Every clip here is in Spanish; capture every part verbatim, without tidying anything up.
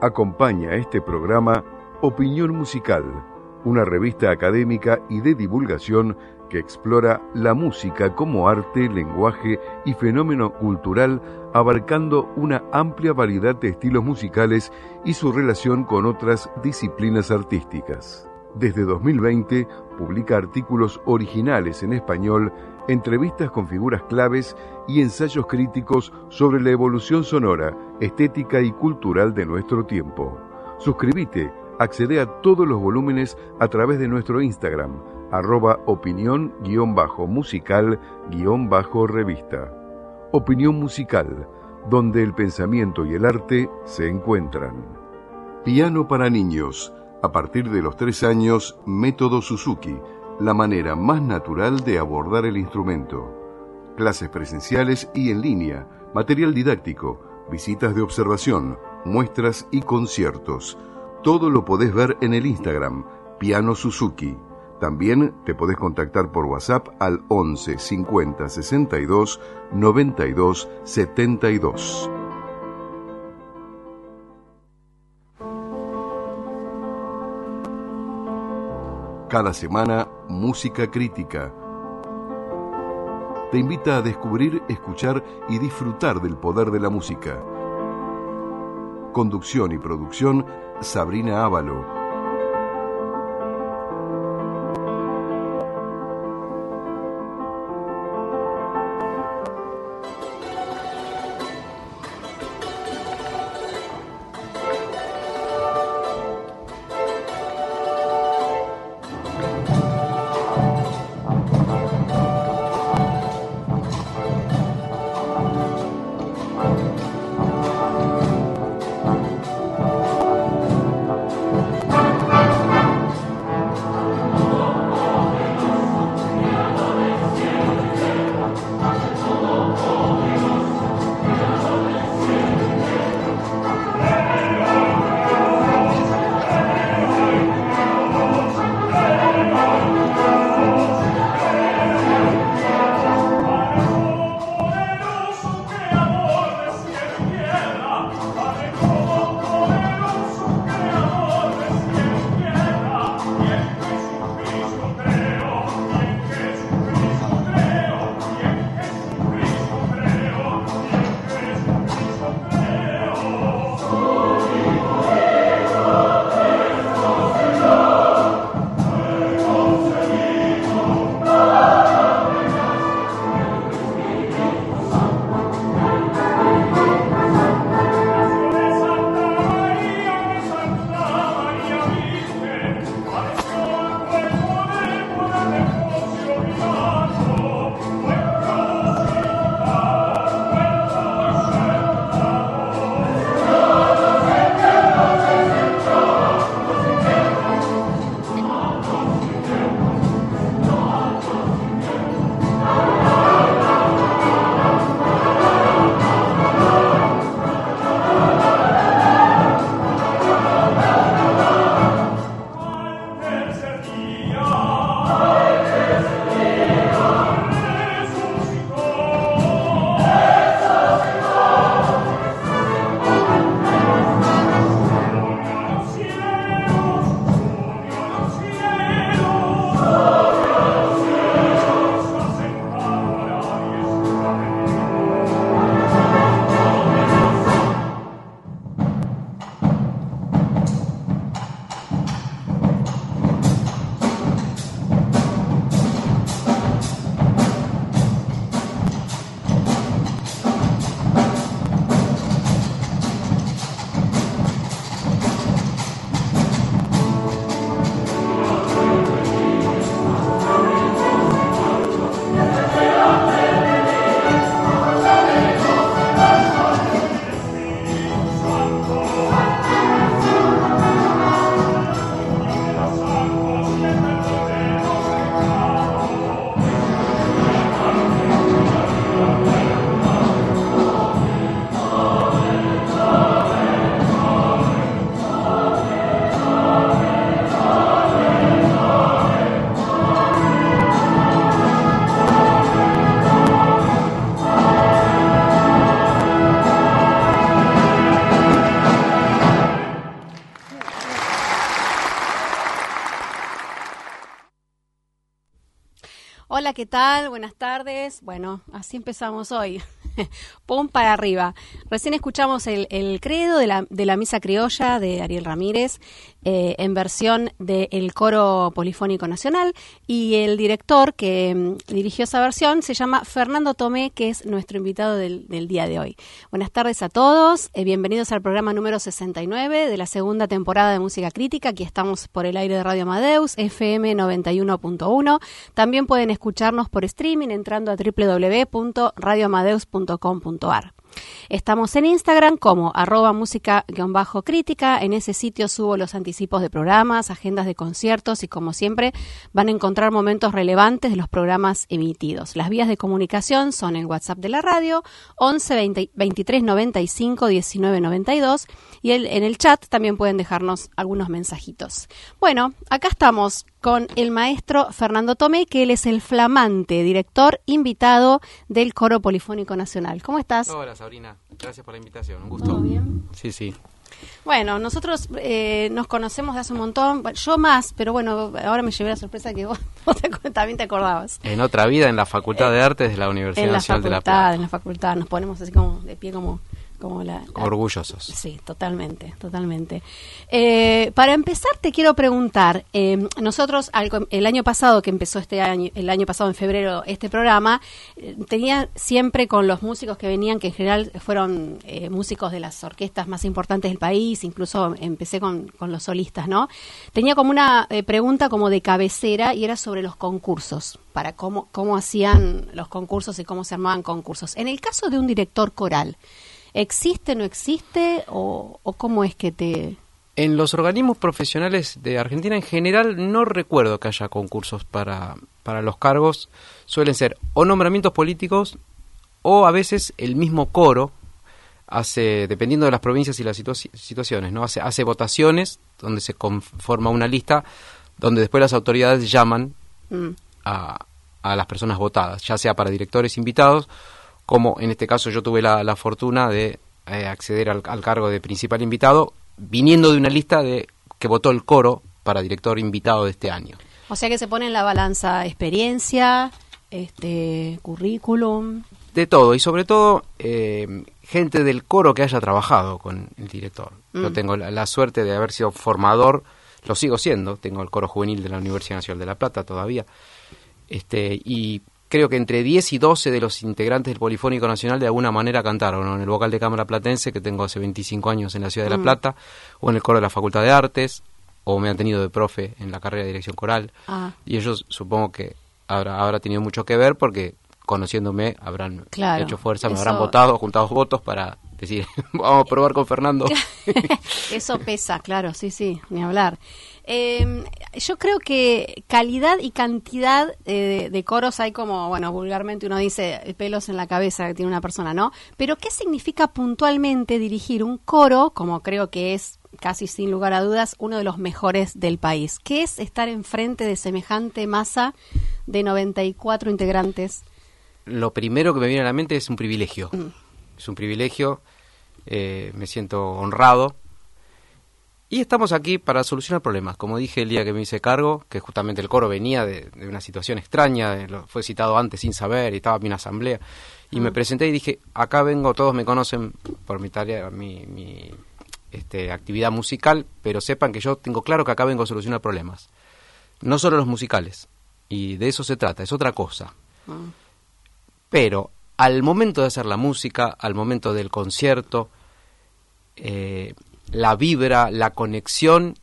Acompaña este programa Opinión Musical, una revista académica y de divulgación que explora la música como arte, lenguaje y fenómeno cultural, abarcando una amplia variedad de estilos musicales y su relación con otras disciplinas artísticas. Desde dos mil veinte publica artículos originales en español, entrevistas con figuras claves y ensayos críticos sobre la evolución sonora, estética y cultural de nuestro tiempo. Suscríbete, accede a todos los volúmenes a través de nuestro Instagram, arroba opinión guión bajo musical guión bajo revista. Opinión Musical, donde el pensamiento y el arte se encuentran. Piano para niños. A partir de los tres años, Método Suzuki, la manera más natural de abordar el instrumento. Clases presenciales y en línea, material didáctico, visitas de observación, muestras y conciertos. Todo lo podés ver en el Instagram, Piano Suzuki. También te podés contactar por WhatsApp al once cincuenta sesenta y dos noventa y dos setenta y dos. Cada semana, Música Crítica. Te invita a descubrir, escuchar y disfrutar del poder de la música. Conducción y producción, Sabrina Ávalo. Hola, ¿qué tal? Buenas tardes. Bueno, así empezamos hoy. Pum para arriba. Recién escuchamos el, el credo de la, de la Misa Criolla de Ariel Ramírez eh, en versión del Coro Polifónico Nacional, y el director que mm, dirigió esa versión se llama Fernando Tomé, que es nuestro invitado del, del día de hoy. Buenas tardes a todos, eh, bienvenidos al programa número sesenta y nueve de la segunda temporada de Música Crítica. Aquí estamos por el aire de Radio Amadeus, F M noventa y uno punto uno. También pueden escucharnos por streaming entrando a doble u doble u doble u punto radio amadeus punto com punto a r. Estamos en Instagram como arroba música-crítica. En ese sitio subo los anticipos de programas, agendas de conciertos y, como siempre, van a encontrar momentos relevantes de los programas emitidos. Las vías de comunicación son el WhatsApp de la radio, once veinte, veintitrés noventa y cinco diecinueve noventa y dos, y el, en el chat también pueden dejarnos algunos mensajitos. Bueno, acá estamos con el maestro Fernando Tomé, que él es el flamante director invitado del Coro Polifónico Nacional. ¿Cómo estás? Hola, Sabrina. Gracias por la invitación. Un gusto. ¿Todo bien? Sí, sí. Bueno, nosotros eh, nos conocemos de hace un montón. Yo más, pero bueno, ahora me llevé la sorpresa que vos, vos te, también te acordabas. En otra vida, en la Facultad eh, de Artes de la Universidad en la Nacional facultad, de La Plata. En la facultad, nos ponemos así como de pie como... Como la, la, Orgullosos. Sí, totalmente, totalmente. Eh, para empezar, te quiero preguntar, eh, nosotros al, el año pasado, que empezó este año, el año pasado en febrero, este programa, eh, tenía siempre con los músicos que venían, que en general fueron eh, músicos de las orquestas más importantes del país, incluso empecé con, con los solistas, ¿no? Tenía como una eh, pregunta como de cabecera, y era sobre los concursos, para cómo, cómo hacían los concursos y cómo se armaban concursos. En el caso de un director coral, ¿existe, no existe, o, o cómo es que te...? En los organismos profesionales de Argentina en general no recuerdo que haya concursos para, para los cargos. Suelen ser o nombramientos políticos o a veces el mismo coro hace, dependiendo de las provincias y las situa- situaciones, ¿no? Hace, hace votaciones donde se conforma una lista donde después las autoridades llaman mm. a, a las personas votadas, ya sea para directores invitados, como en este caso yo tuve la, la fortuna de eh, acceder al, al cargo de principal invitado, viniendo de una lista de que votó el coro para director invitado de este año. O sea que se pone en la balanza experiencia, este currículum... De todo, y sobre todo eh, gente del coro que haya trabajado con el director. Mm. Yo tengo la, la suerte de haber sido formador, lo sigo siendo, tengo el coro juvenil de la Universidad Nacional de La Plata todavía, este y... creo que entre diez y doce de los integrantes del Polifónico Nacional de alguna manera cantaron, ¿no? En el vocal de cámara platense, que tengo hace veinticinco años en la ciudad de La mm. Plata, o en el coro de la Facultad de Artes, o me han tenido de profe en la carrera de dirección coral. Ah. Y ellos supongo que habrá, habrá tenido mucho que ver porque, conociéndome, habrán claro, hecho fuerza, me eso... habrán votado, juntado votos para decir, vamos a probar con Fernando. Eso pesa, claro, sí, sí, ni hablar. Eh, yo creo que calidad y cantidad eh, de, de coros hay, como, bueno, vulgarmente uno dice pelos en la cabeza que tiene una persona, ¿no? Pero ¿qué significa puntualmente dirigir un coro, como creo que es casi sin lugar a dudas uno de los mejores del país? ¿Qué es estar enfrente de semejante masa de noventa y cuatro integrantes? Lo primero que me viene a la mente es un privilegio. Mm. Es un privilegio, eh, me siento honrado. Y estamos aquí para solucionar problemas. Como dije el día que me hice cargo, que justamente el coro venía de, de una situación extraña, de, lo, fue citado antes sin saber, y estaba en una asamblea, y mm. me presenté y dije, acá vengo, todos me conocen por mi tarea, mi, mi este, actividad musical, pero sepan que yo tengo claro que acá vengo a solucionar problemas. No solo los musicales, y de eso se trata, es otra cosa. Mm. Pero al momento de hacer la música, al momento del concierto, eh, la vibra, la conexión,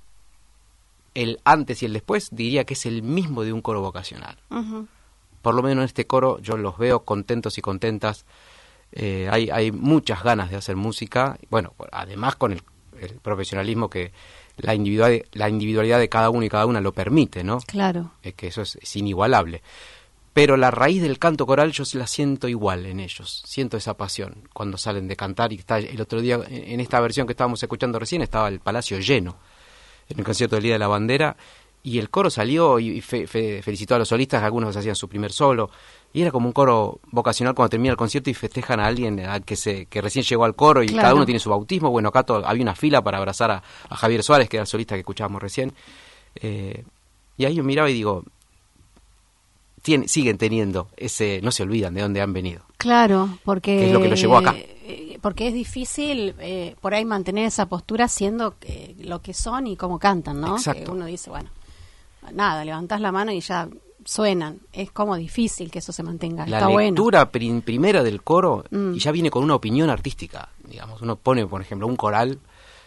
el antes y el después, diría que es el mismo de un coro vocacional. Uh-huh. Por lo menos en este coro yo los veo contentos y contentas. Eh, hay, hay muchas ganas de hacer música. Bueno, además con el, el profesionalismo que la individualidad, la individualidad de cada uno y cada una lo permite, ¿no? Claro. Es que eso es, es inigualable. Pero la raíz del canto coral yo la siento igual en ellos, siento esa pasión cuando salen de cantar. Y está el otro día, en esta versión que estábamos escuchando recién, estaba el Palacio lleno, en el concierto del Día de la Bandera, y el coro salió y fe, fe, felicitó a los solistas, algunos hacían su primer solo, y era como un coro vocacional cuando termina el concierto y festejan a alguien a que se que recién llegó al coro y claro. Cada uno tiene su bautismo. Bueno, acá todo, había una fila para abrazar a, a Javier Suárez, que era el solista que escuchábamos recién, eh, y ahí yo miraba y digo... tiene, siguen teniendo ese, no se olvidan de dónde han venido. Claro, porque que es lo que los llevó acá. Eh, porque es difícil eh, por ahí mantener esa postura siendo eh, lo que son y cómo cantan, ¿no? Exacto. Que uno dice, bueno, nada, levantás la mano y ya suenan. Es como difícil que eso se mantenga. La Está lectura bueno. prim- primera del coro Mm. y ya viene con una opinión artística. Digamos, uno pone, por ejemplo, un coral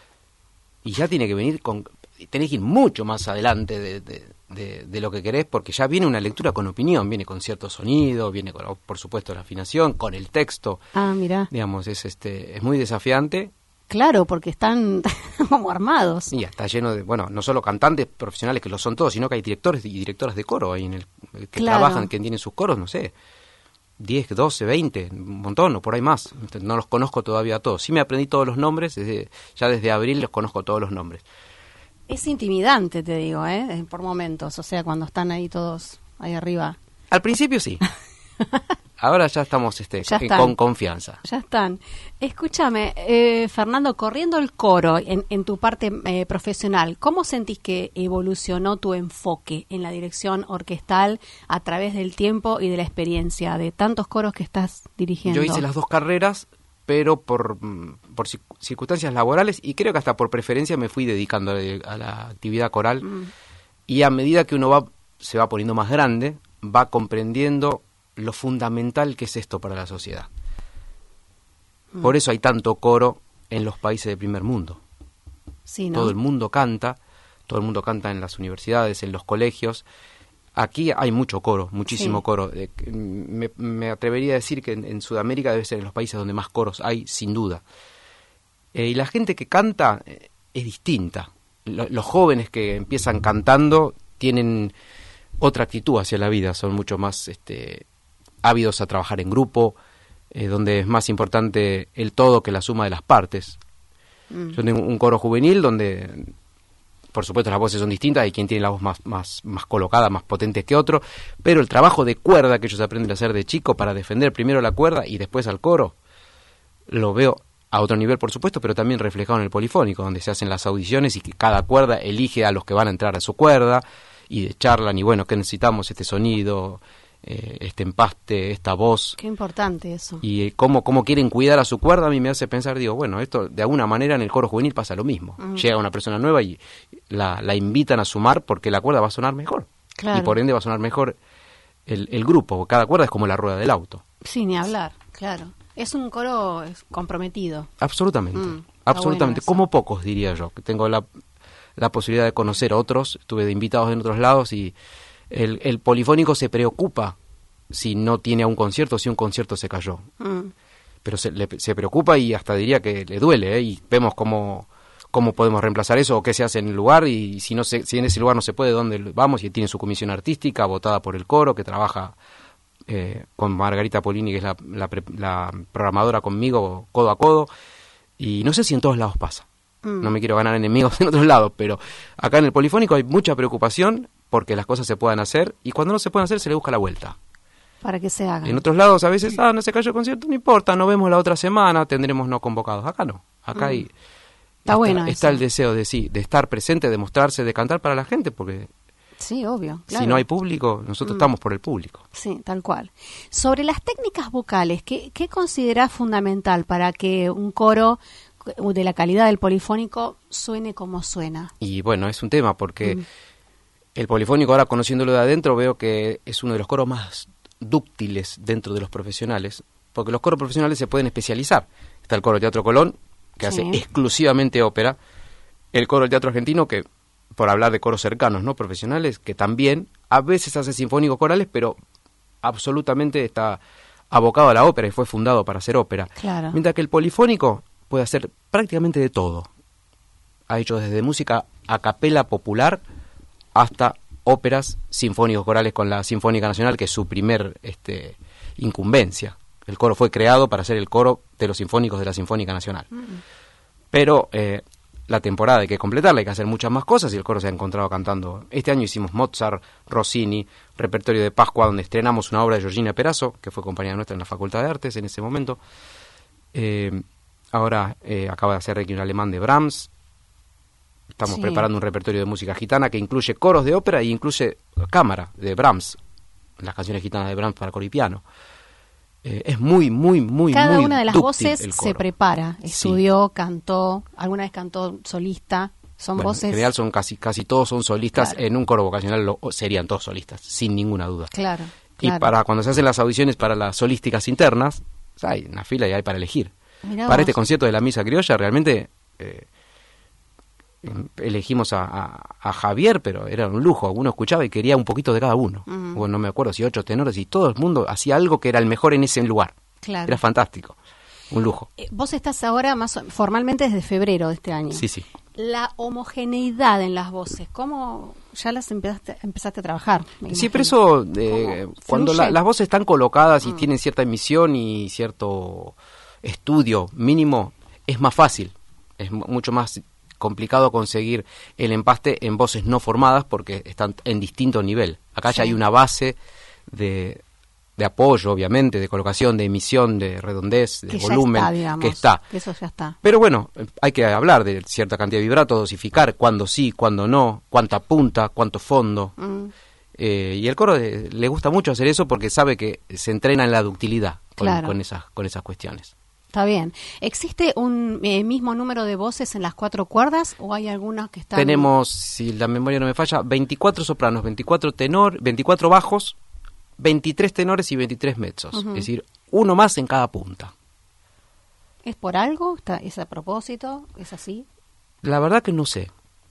y ya tiene que venir con... Tenés que ir mucho más adelante de, de, de, de lo que querés, porque ya viene una lectura con opinión, viene con cierto sonido, viene con, por supuesto, la afinación, con el texto. Ah, mira. Digamos, es este es muy desafiante. Claro, porque están como armados. Y está lleno de, bueno, no solo cantantes profesionales que lo son todos, sino que hay directores y directoras de coro ahí en el que Claro. trabajan, que tienen sus coros, no sé, diez, doce, veinte, un montón, o por ahí más. No los conozco todavía a todos. Sí me aprendí todos los nombres, desde, ya desde abril los conozco todos los nombres. Es intimidante, te digo, ¿eh? Por momentos, o sea, cuando están ahí todos ahí arriba. Al principio sí. Ahora ya estamos este, Ya eh, están. con confianza. Ya están. Escúchame, eh, Fernando, corriendo el coro en, en tu parte eh, profesional, ¿cómo sentís que evolucionó tu enfoque en la dirección orquestal a través del tiempo y de la experiencia de tantos coros que estás dirigiendo? Yo hice las dos carreras, pero por, mm, por cic- circunstancias laborales y creo que hasta por preferencia me fui dedicando a, a la actividad coral. Mm. Y a medida que uno va se va poniendo más grande, va comprendiendo lo fundamental que es esto para la sociedad. Mm. Por eso hay tanto coro en los países del primer mundo. Sí, ¿no? Todo el mundo canta, todo el mundo canta en las universidades, en los colegios. Aquí hay mucho coro, muchísimo Sí. coro. Eh, que, mm, Me, me atrevería a decir que en, en Sudamérica debe ser en los países donde más coros hay, sin duda. Eh, y la gente que canta eh, es distinta. Lo- los jóvenes que empiezan cantando tienen otra actitud hacia la vida, son mucho más este, ávidos a trabajar en grupo, eh, donde es más importante el todo que la suma de las partes. Mm. Yo tengo un coro juvenil donde, por supuesto, las voces son distintas, hay quien tiene la voz más, más, más colocada, más potente que otro, pero el trabajo de cuerda que ellos aprenden a hacer de chico para defender primero la cuerda y después al coro, lo veo a otro nivel, por supuesto, pero también reflejado en el polifónico, donde se hacen las audiciones y que cada cuerda elige a los que van a entrar a su cuerda y charlan y bueno, ¿qué necesitamos? Este sonido, eh, este empaste, esta voz. Qué importante eso. Y eh, cómo, cómo quieren cuidar a su cuerda, a mí me hace pensar, digo, bueno, esto de alguna manera en el coro juvenil pasa lo mismo. Mm. Llega una persona nueva y la, la invitan a sumar porque la cuerda va a sonar mejor. Claro. Y por ende va a sonar mejor el, el grupo. Cada cuerda es como la rueda del auto. Sí, ni hablar, claro. Es un coro es, comprometido. Absolutamente. Mm, está absolutamente. bueno eso. Como pocos, diría yo. Que tengo la, la posibilidad de conocer otros. Estuve de invitados en otros lados y el, el polifónico se preocupa si no tiene a un concierto, si un concierto se cayó. Mm. Pero se, le, se preocupa y hasta diría que le duele, ¿eh? Y vemos cómo, cómo podemos reemplazar eso o qué se hace en el lugar y si no se, si en ese lugar no se puede, ¿dónde vamos? Y tiene su comisión artística votada por el coro que trabaja eh, con Margarita Polini, que es la, la, pre, la programadora conmigo, codo a codo, y no sé si en todos lados pasa. Mm. No me quiero ganar enemigos en otros lados, pero acá en el polifónico hay mucha preocupación porque las cosas se puedan hacer y cuando no se pueden hacer se le busca la vuelta. Para que se haga. En otros lados a veces, ah, no se cayó el concierto, no importa, nos vemos la otra semana, tendremos no convocados. Acá no, acá Mm. hay, Está está, bueno está eso. el deseo de sí, de estar presente, de mostrarse, de cantar para la gente, porque Sí, obvio. Claro. si no hay público, nosotros Mm. estamos por el público. Sí, tal cual. Sobre las técnicas vocales, ¿qué, qué considerás fundamental para que un coro de la calidad del polifónico suene como suena? Y bueno, es un tema porque Mm. el polifónico, ahora conociéndolo de adentro, veo que es uno de los coros más dúctiles dentro de los profesionales, porque los coros profesionales se pueden especializar. Está el coro Teatro Colón, que Sí. hace exclusivamente ópera, el coro del Teatro Argentino, que por hablar de coros cercanos, ¿no? Profesionales, que también a veces hace sinfónicos corales, pero absolutamente está abocado a la ópera y fue fundado para hacer ópera. Claro. Mientras que el polifónico puede hacer prácticamente de todo. Ha hecho desde música a capela popular hasta óperas, sinfónicos corales con la Sinfónica Nacional, que es su primer este, incumbencia. El coro fue creado para ser el coro de los sinfónicos de la Sinfónica Nacional. Mm. Pero eh, la temporada hay que completarla, hay que hacer muchas más cosas y el coro se ha encontrado cantando. Este año hicimos Mozart, Rossini, repertorio de Pascua, donde estrenamos una obra de Georgina Perazo, que fue compañera nuestra en la Facultad de Artes en ese momento. Eh, ahora eh, acaba de hacer Requiem alemán de Brahms. Estamos Sí. preparando un repertorio de música gitana que incluye coros de ópera y incluye cámara de Brahms. las canciones gitanas de Brahms para coro y piano. Eh, es muy, muy, muy, Cada muy una de las voces se prepara, estudió, sí. cantó, alguna vez cantó solista. Son bueno, voces. En general son casi casi todos son solistas. Claro. En un coro vocacional lo, serían todos solistas, sin ninguna duda. Claro, claro. Y para cuando se hacen las audiciones para las solísticas internas, hay una fila y hay para elegir. Mirá para vos. Este concierto de la Misa Criolla realmente eh, elegimos a, a, a Javier, pero era un lujo. Uno escuchaba y quería un poquito de cada uno. Uh-huh. Bueno, no me acuerdo si ocho tenores y todo el mundo hacía algo que era el mejor en ese lugar. Claro. Era fantástico. Un lujo. Eh, vos estás ahora más formalmente desde febrero de este año. Sí, sí. La homogeneidad en las voces, ¿cómo ya las empezaste, empezaste a trabajar? Sí, pero eso, eh, cuando la, las voces están colocadas y mm. tienen cierta emisión y cierto estudio mínimo, es más fácil. Es m- mucho más complicado conseguir el empaste en voces no formadas porque están en distinto nivel. Acá sí. ya hay una base de... de apoyo, obviamente, de colocación, de emisión, de redondez, de que volumen, ya está, digamos, que está. Que eso ya está. Pero bueno, hay que hablar de cierta cantidad de vibrato, dosificar cuándo sí, cuándo no, cuánta punta, cuánto fondo. Mm. Eh, y el coro eh, le gusta mucho hacer eso porque sabe que se entrena en la ductilidad con, claro. con, esas, con esas cuestiones. Está bien. ¿Existe un eh, mismo número de voces en las cuatro cuerdas o hay algunas que están...? Tenemos, si la memoria no me falla, veinticuatro sopranos, veinticuatro tenor, veinticuatro bajos, veintitrés tenores y veintitrés mezzos, uh-huh. es decir, uno más en cada punta. ¿Es por algo? ¿Está, ¿Es a propósito? ¿Es así? La verdad que no sé.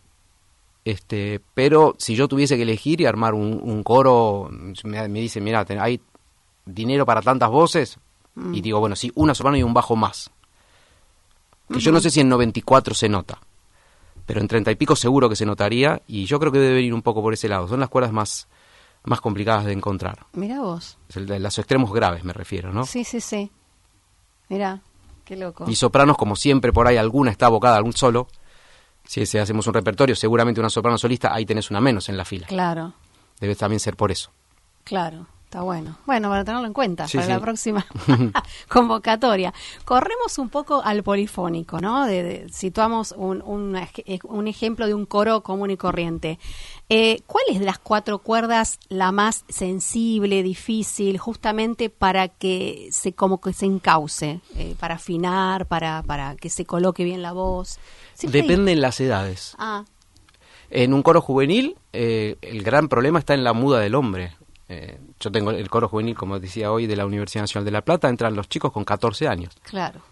Este, pero si yo tuviese que elegir y armar un, un coro, me, me dicen, mira, hay dinero para tantas voces, mm. y digo, bueno, sí, una soprano y un bajo más. Que uh-huh. yo no sé si en noventa y cuatro se nota, pero en treinta y pico seguro que se notaría, y yo creo que debe venir un poco por ese lado. Son las cuerdas más... más complicadas de encontrar. Mira vos. El de los extremos graves me refiero, ¿no? Sí, sí, sí. Mira, qué loco. Y sopranos, como siempre, por ahí alguna está abocada a algún solo. Si, si hacemos un repertorio, seguramente una soprano solista, ahí tenés una menos en la fila. Claro. Debe también ser por eso. Claro, está bueno. Bueno, para tenerlo en cuenta, sí, para sí. la próxima convocatoria. Corremos un poco al polifónico, ¿no? De, de, situamos un, un, un ejemplo de un coro común y corriente. Eh, ¿Cuál es de las cuatro cuerdas la más sensible, difícil, justamente para que se como que se encauce, eh, para afinar, para para que se coloque bien la voz? Siempre Depende hay... en las edades. Ah. En un coro juvenil, eh, el gran problema está en la muda del hombre. Eh, yo tengo el coro juvenil, como decía hoy, de la Universidad Nacional de La Plata, entran los chicos con catorce años. Claro.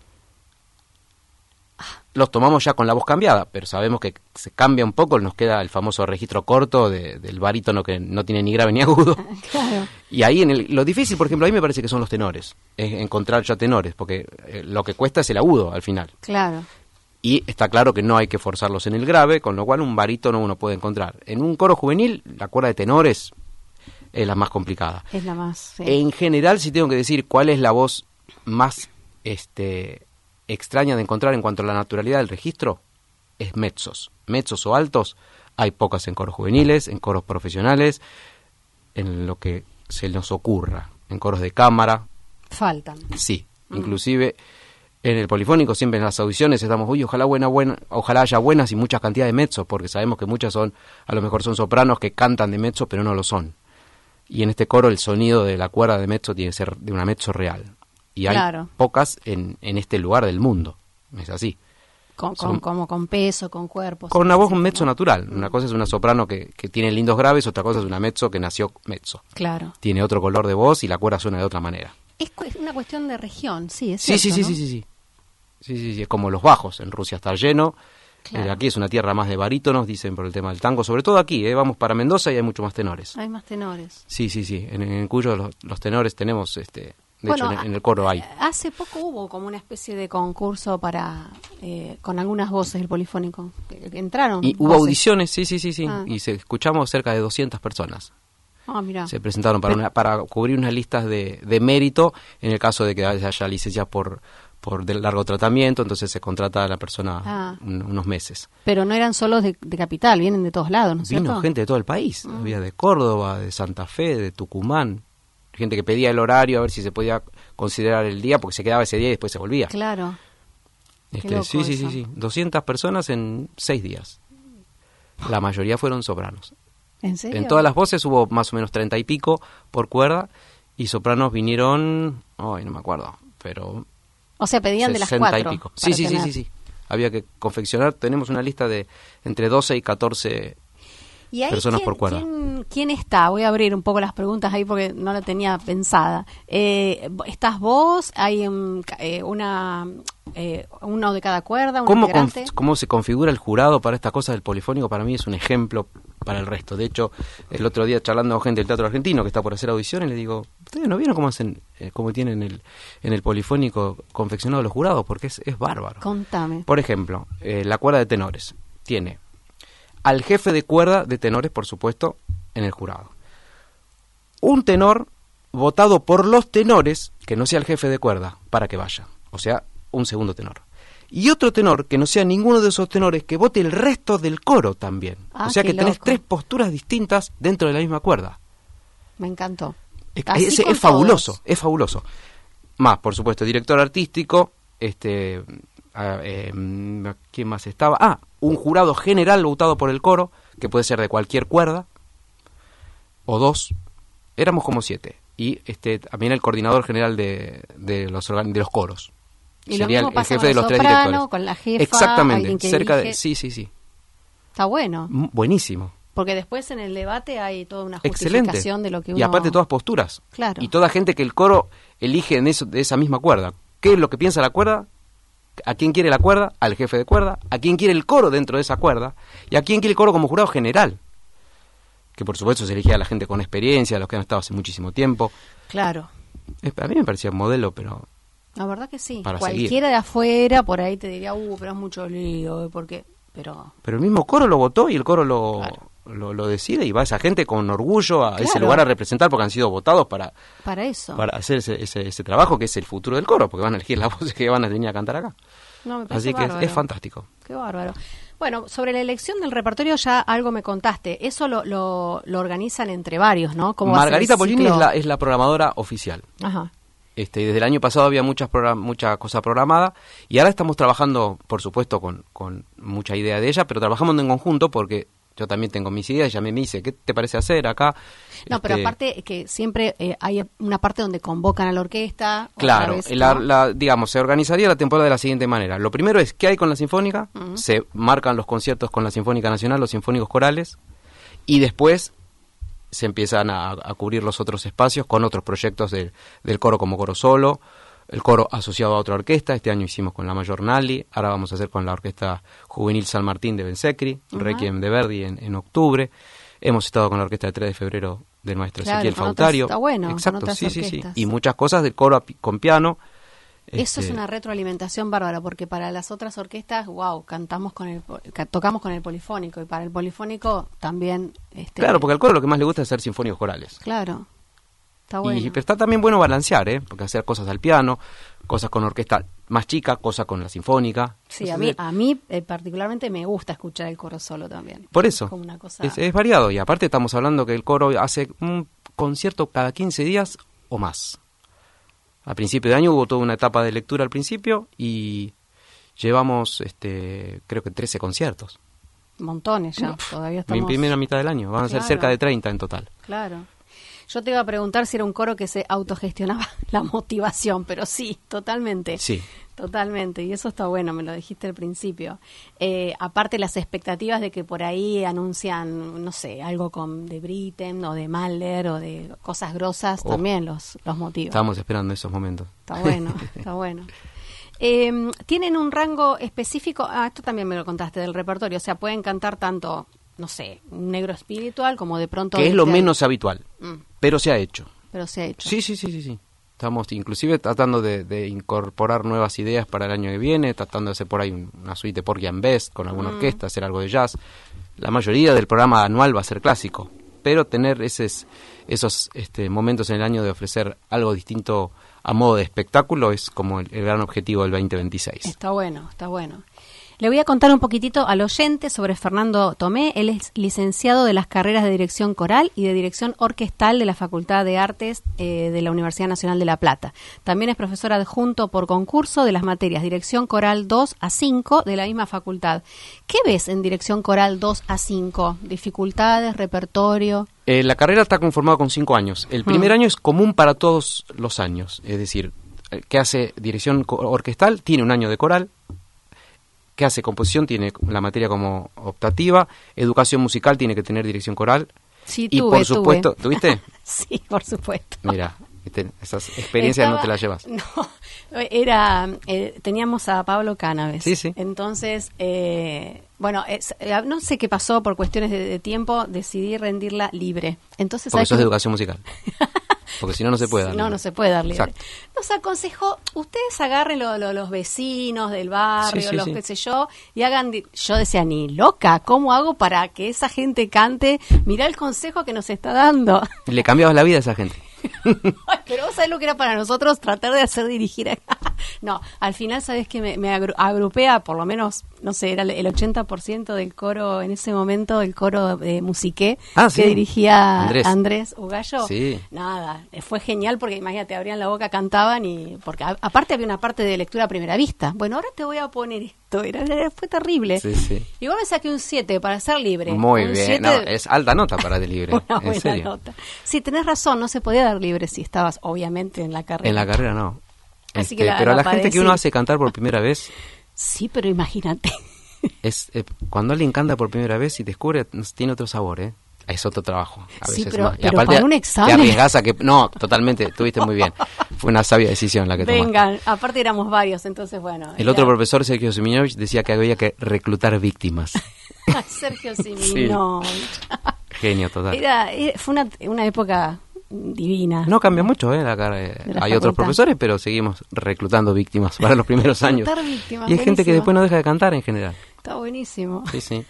Los tomamos ya con la voz cambiada, pero sabemos que se cambia un poco, nos queda el famoso registro corto de, del barítono que no tiene ni grave ni agudo. Claro. Y ahí en el, lo difícil, por ejemplo, a mí me parece que son los tenores, es encontrar ya tenores, porque eh, lo que cuesta es el agudo al final. Claro. Y está claro que no hay que forzarlos en el grave, con lo cual un barítono uno puede encontrar. En un coro juvenil, la cuerda de tenores es la más complicada. Es la más, sí. En general, si tengo que decir cuál es la voz más este extraña de encontrar en cuanto a la naturalidad del registro, es mezzos. Mezzos o altos, hay pocas en coros juveniles, en coros profesionales, en lo que se nos ocurra. En coros de cámara. Faltan. Sí, mm. inclusive en el polifónico, siempre en las audiciones estamos, uy, ojalá buena, buena, ojalá haya buenas y muchas cantidades de mezzos, porque sabemos que muchas son, a lo mejor son sopranos que cantan de mezzo, pero no lo son. Y en este coro el sonido de la cuerda de mezzo tiene que ser de una mezzo real. Y hay claro. pocas en, en este lugar del mundo. Es así. Con, con, como con peso, con cuerpo. Con una voz, un mezzo natural. Una cosa es una soprano que, que tiene lindos graves, otra cosa es una mezzo que nació mezzo. Claro. Tiene otro color de voz y la cuerda suena de otra manera. Es una cuestión de región, sí, es sí, cierto, sí, sí, ¿no? sí, sí, sí. Sí, sí, sí. Es como los bajos. En Rusia está lleno. Claro. Eh, aquí es una tierra más de barítonos, dicen por el tema del tango. Sobre todo aquí, eh, vamos para Mendoza y hay mucho más tenores. Hay más tenores. Sí, sí, sí. En, en Cuyo los, los tenores tenemos... este De bueno, hecho, en, en el coro hay. Hace poco hubo como una especie de concurso para eh, con algunas voces del polifónico. Entraron. Y hubo voces. audiciones, sí, sí, sí, sí. Ah. Y se, escuchamos cerca de doscientas personas. Ah, mirá. Se presentaron para, una, para cubrir unas listas de, de mérito en el caso de que haya licencias por, por de largo tratamiento, entonces se contrata a la persona ah. un, unos meses. Pero no eran solos de, de capital, vienen de todos lados, ¿no es Vino cierto? gente de todo el país. Ah. Había de Córdoba, de Santa Fe, de Tucumán. Gente que pedía el horario a ver si se podía considerar el día, porque se quedaba ese día y después se volvía. Claro. Este, sí, sí, sí, sí. doscientas personas en seis días. La mayoría fueron sopranos. ¿En serio? En todas las voces hubo más o menos treinta y pico por cuerda, y sopranos vinieron, ay, no me acuerdo, pero... O sea, pedían de las sesenta cuatro. y pico. Sí, sí, sí, sí, sí. Había que confeccionar, tenemos una lista de entre doce y catorce ¿Y ahí personas quién, por cuerda. ¿quién, ¿Quién está? Voy a abrir un poco las preguntas ahí porque no la tenía pensada. Eh, ¿Estás vos? ¿Hay um, eh, una eh, uno de cada cuerda? ¿Un ¿Cómo, integrante? conf- ¿Cómo se configura el jurado para estas cosas del polifónico? Para mí es un ejemplo para el resto. De hecho, el otro día charlando con gente del Teatro Argentino que está por hacer audiciones, le digo, ¿ustedes no vieron cómo hacen, eh, cómo tienen el, en el polifónico confeccionado los jurados? Porque es, es bárbaro. Contame. Por ejemplo, eh, la cuerda de tenores tiene al jefe de cuerda de tenores, por supuesto, en el jurado. Un tenor votado por los tenores, que no sea el jefe de cuerda, para que vaya. O sea, un segundo tenor. Y otro tenor, que no sea ninguno de esos tenores, que vote el resto del coro también. Ah, o sea qué que tenés loco. tres posturas distintas dentro de la misma cuerda. Me encantó. Es, Así es- con es fabuloso, todos. es fabuloso. Más, por supuesto, director artístico, este, ah, eh, ¿quién más estaba? Ah, un jurado general votado por el coro, que puede ser de cualquier cuerda, o dos. Éramos como siete. Y este también el coordinador general de, de, los, organ- de los coros. Y lo Sería mismo el, el pasa jefe con de el los tres soprano, directores. con la jefa, Exactamente, alguien que cerca de... dirige. Sí, sí, sí. Está bueno. M- Buenísimo. Porque después en el debate hay toda una Excelente. justificación de lo que uno... Y aparte todas posturas. Claro. Y toda gente que el coro elige en eso, de esa misma cuerda. ¿Qué es lo que piensa la cuerda? ¿A quién quiere la cuerda? Al jefe de cuerda. ¿A quién quiere el coro dentro de esa cuerda? ¿Y a quién quiere el coro como jurado general? Que por supuesto se elegía a la gente con experiencia, a los que han estado hace muchísimo tiempo. Claro. Es- A mí me parecía un modelo, pero... La verdad que sí. Para Cualquiera de afuera por ahí te diría, uh, pero es mucho lío, ¿eh? Porque... Pero... Pero el mismo coro lo votó y el coro lo, Claro. lo, lo decide, y va esa gente con orgullo a ese Claro. lugar a representar porque han sido votados para, Para eso. para hacer ese, ese, ese trabajo que es el futuro del coro, porque van a elegir las voces que van a venir a cantar acá. No, me parece Así que es, bárbaro. es fantástico. Qué bárbaro. Bueno, sobre la elección del repertorio ya algo me contaste. Eso lo, lo, lo organizan entre varios, ¿no? ¿Cómo va a ser el Margarita Pollini ciclo? es la, es la programadora oficial. Ajá. Este, y desde el año pasado había muchas program- mucha cosa programada, y ahora estamos trabajando, por supuesto, con, con mucha idea de ella, pero trabajamos en conjunto porque yo también tengo mis ideas. Ella me dice, ¿qué te parece hacer acá? No, pero Este, aparte que siempre eh, hay una parte donde convocan a la orquesta. otra Claro, vez, la- ¿no? la- digamos, se organizaría la temporada de la siguiente manera. Lo primero es, ¿qué hay con la Sinfónica? Ujú. Se marcan los conciertos con la Sinfónica Nacional, los sinfónicos corales, y después se empiezan a, a cubrir los otros espacios con otros proyectos del, del coro como coro solo, el coro asociado a otra orquesta. Este año hicimos con la Mayor Nali, ahora vamos a hacer con la Orquesta Juvenil San Martín de Bensecri, Ajá. Requiem de Verdi en, en octubre. Hemos estado con la orquesta de tres de febrero del maestro Claro, Ezequiel con otras- Fautario. está bueno, con Exacto, otras sí, sí, sí. orquestas. Y muchas cosas del coro a pi- con piano. Eso es Este, una retroalimentación bárbara, porque para las otras orquestas, wow, cantamos con el, po- ca- tocamos con el polifónico, y para el polifónico también... Este, Claro, porque al coro lo que más le gusta es hacer sinfónicos corales. Claro, está bueno. Y, pero está también bueno balancear, ¿eh? Porque hacer cosas al piano, cosas con orquesta más chica, cosas con la sinfónica. Sí, Entonces, a mí, eh, a mí eh, particularmente me gusta escuchar el coro solo también. Por eso, Como una cosa... es, es variado. Y aparte estamos hablando que el coro hace un concierto cada quince días o más. A principio de año hubo toda una etapa de lectura al principio y llevamos, este, creo que trece conciertos. Montones ya, todavía En estamos... primera mitad del año, van a ser Claro. cerca de treinta en total. Claro. Yo te iba a preguntar si era un coro que se autogestionaba la motivación, pero sí, totalmente. Sí. Totalmente, y eso está bueno, me lo dijiste al principio. Eh, aparte las expectativas de que por ahí anuncian, no sé, algo con de Britten o de Mahler o de cosas grosas, Oh. también los, los motiva. Estábamos esperando esos momentos. Está bueno, está bueno. Eh, ¿Tienen un rango específico? Ah, esto también me lo contaste del repertorio, o sea, pueden cantar tanto, no sé, un negro espiritual como de pronto... Que es lo este- menos habitual, Mm, pero se ha hecho. pero se ha hecho. Sí, sí, sí, sí, sí. Estamos inclusive tratando de, de incorporar nuevas ideas para el año que viene, tratando de hacer por ahí un- una suite de Porgy and Best con alguna Mm. orquesta, hacer algo de jazz. La mayoría del programa anual va a ser clásico, pero tener esos, esos este, momentos en el año de ofrecer algo distinto a modo de espectáculo es como el, el gran objetivo del veinte veintiséis. Está bueno, está bueno. Le voy a contar un poquitito al oyente sobre Fernando Tomé. Él es licenciado de las carreras de dirección coral y de dirección orquestal de la Facultad de Artes eh, de la Universidad Nacional de La Plata. También es profesor adjunto por concurso de las materias dirección coral dos a cinco de la misma facultad. ¿Qué ves en dirección coral dos a cinco? ¿Dificultades, repertorio? Eh, la carrera está conformada con cinco años. El primer mm. año es común para todos los años, es decir, el que hace dirección orquestal tiene un año de coral, que hace composición tiene la materia como optativa, educación musical tiene que tener dirección coral. Sí, y tuve, por supuesto, tuve. ¿tuviste? Sí, por supuesto. Mira, esas experiencias Estaba, no te las llevas. No, era, eh, teníamos a Pablo Cánaves. Sí, sí. Entonces, eh, bueno, es, eh, no sé qué pasó por cuestiones de, de tiempo, decidí rendirla libre. Entonces, porque eso es que... educación musical. Porque si no, no se puede dar libre. No, no se puede dar libre. Exacto. Nos aconsejó, ustedes agarren lo, lo, los vecinos del barrio, sí, sí, los sí. qué sé yo, y hagan... Yo decía, ni loca, ¿cómo hago para que esa gente cante? Mirá el consejo que nos está dando. Le cambiabas la vida a esa gente. Ay, pero vos sabés lo que era para nosotros tratar de hacer dirigir a... No, al final sabés que me, me agru- agrupé a por lo menos, no sé, era el ochenta por ciento del coro en ese momento, el coro de Musiqué, ah, que sí. dirigía Andrés, Andrés Ugallo. Sí. Nada, fue genial porque imagínate, abrían la boca, cantaban y... Porque a, aparte había una parte de lectura a primera vista. Bueno, ahora te voy a poner esto, era, era fue terrible. Sí, sí. Igual me saqué un siete para ser libre. Muy un bien, siete... no, es alta nota para de libre. Una en buena serio. nota. Sí, tenés razón, no se podía dar libre si estabas, obviamente, en la carrera. En la carrera no. Así Este, que la, pero la la gente padecí. que uno hace cantar por primera vez, Sí, pero imagínate. es eh, cuando alguien canta por primera vez y descubre, tiene otro sabor, ¿eh? Es otro trabajo. A Sí, veces pero- más. Y pero aparte para un te examen. arriesgás a que... No, totalmente, estuviste muy bien. Fue una sabia decisión la que tomaste. Vengan, aparte éramos varios, entonces bueno. El era- otro profesor, Sergio Siminovich, decía que había que reclutar víctimas. Sergio Siminovich. Genio total. Era, era- fue una, una época divina. No cambia mucho, ¿eh? La cara- eh, De la Hay otros facultad. profesores, pero seguimos reclutando víctimas para los primeros años. Reclutar víctimas, Y hay gente que buenísimo. después no deja de cantar en general. Está buenísimo. Sí, sí.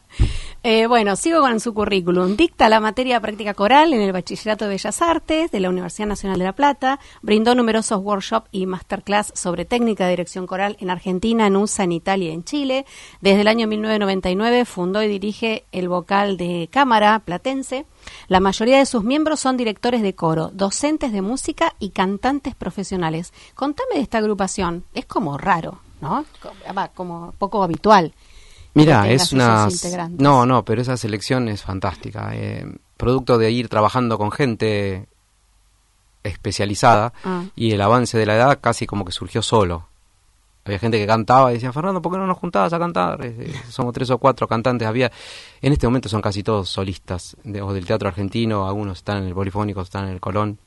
Eh, bueno, sigo con su currículum. Dicta la materia práctica coral en el Bachillerato de Bellas Artes de la Universidad Nacional de La Plata. Brindó numerosos workshops y masterclass sobre técnica de dirección coral en Argentina, en U S A, en Italia y en Chile. Desde el año mil novecientos noventa y nueve fundó y dirige el vocal de cámara platense. La mayoría de sus miembros son directores de coro, docentes de música y cantantes profesionales. Contame de esta agrupación. Es como raro, ¿no? Como, va, como poco habitual. Mira, que tengas es una... esos integrantes. No, no, pero esa selección es fantástica. Eh, producto de ir trabajando con gente especializada Ah. y el avance de la edad casi como que surgió solo. Había gente que cantaba y decía, Fernando, ¿por qué no nos juntabas a cantar? Eh, somos tres o cuatro cantantes. Había, en este momento son casi todos solistas de, o del teatro argentino, algunos están en el Polifónico, están en el Colón.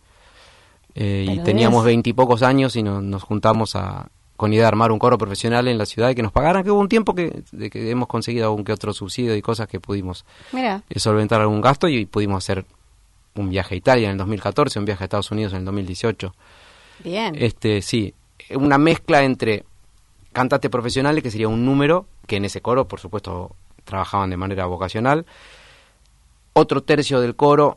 Eh, y Pero teníamos es- veintipocos años y no- nos juntamos a, con idea de armar un coro profesional en la ciudad y que nos pagaran, que hubo un tiempo que, de que hemos conseguido algún que otro subsidio y cosas que pudimos Mira, eh, solventar algún gasto y pudimos hacer un viaje a Italia en el dos mil catorce, un viaje a Estados Unidos en el dos mil dieciocho. bien. Este, sí, una mezcla entre cantantes profesionales, que sería un número, que en ese coro, por supuesto, trabajaban de manera vocacional. Otro tercio del coro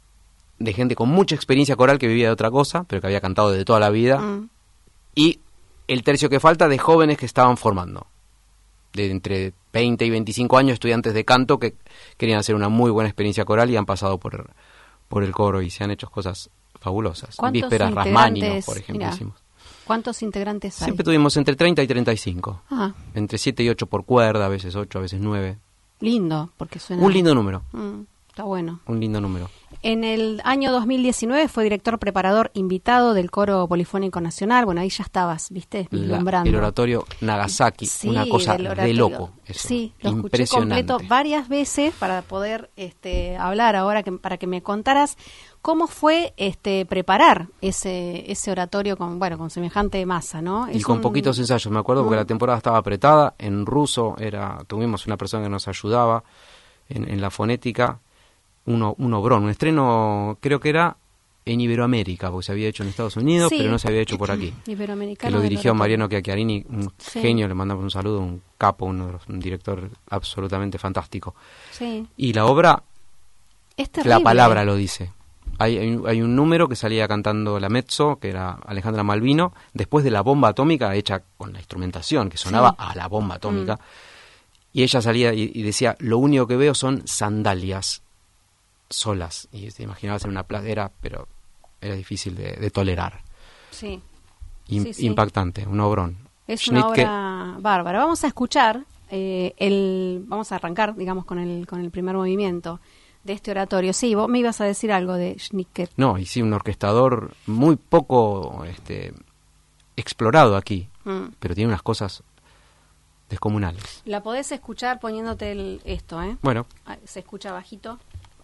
de gente con mucha experiencia coral que vivía de otra cosa, pero que había cantado de toda la vida. Mm. Y el tercio que falta de jóvenes que estaban formando, de entre veinte y veinticinco años, estudiantes de canto que querían hacer una muy buena experiencia coral y han pasado por, por el coro y se han hecho cosas fabulosas. ¿Cuántos Vísperas integrantes? Rasmáninos, por ejemplo, Mirá, hicimos. ¿Cuántos integrantes hay? Siempre tuvimos entre treinta y treinta y cinco. Ah, Entre siete y ocho por cuerda, a veces ocho, a veces nueve. lindo, porque suena... Un lindo número, Mm, está bueno. un lindo número. En el año dos mil diecinueve fue director preparador invitado del Coro Polifónico Nacional. Bueno, ahí ya estabas, ¿viste? La- Vislumbrando. el oratorio Nagasaki, Sí, una cosa del de oratorio. loco. Eso. Sí, lo escuché Impresionante. completo varias veces para poder este, hablar ahora, que, para que me contaras cómo fue este, preparar ese ese oratorio con bueno con semejante masa, ¿no? Y Es con un- poquitos ensayos, me acuerdo, porque Mm. la temporada estaba apretada, en ruso era tuvimos una persona que nos ayudaba en, en la fonética, uno, un obrón, un estreno creo que era en Iberoamérica, porque se había hecho en Estados Unidos, Sí. pero no se había hecho por aquí. Iberoamericano Que lo del dirigió oratorio. Mariano Chiacchiarini, un Sí. genio, le mandamos un saludo, un capo, uno de los- un director absolutamente fantástico. Sí, Y la obra, es terrible. la palabra lo dice. Hay, hay, un- hay un número que salía cantando la mezzo, que era Alejandra Malvino, después de la bomba atómica hecha con la instrumentación, que sonaba Sí. a la bomba atómica. Y ella salía y, y decía, lo único que veo son sandalias solas. Y te imaginabas en una pladera, pero era difícil de, de tolerar. Sí. Im- Sí, sí. Impactante, un obrón. Es una Schnittke, obra bárbara. Vamos a escuchar eh, el, vamos a arrancar, digamos, con el con el primer movimiento de este oratorio. Sí, vos me ibas a decir algo de Schnittke. No, y sí, un orquestador muy poco este, explorado aquí, Mm. pero tiene unas cosas descomunales. La podés escuchar poniéndote el, esto, ¿eh? Bueno, Ah, se escucha bajito.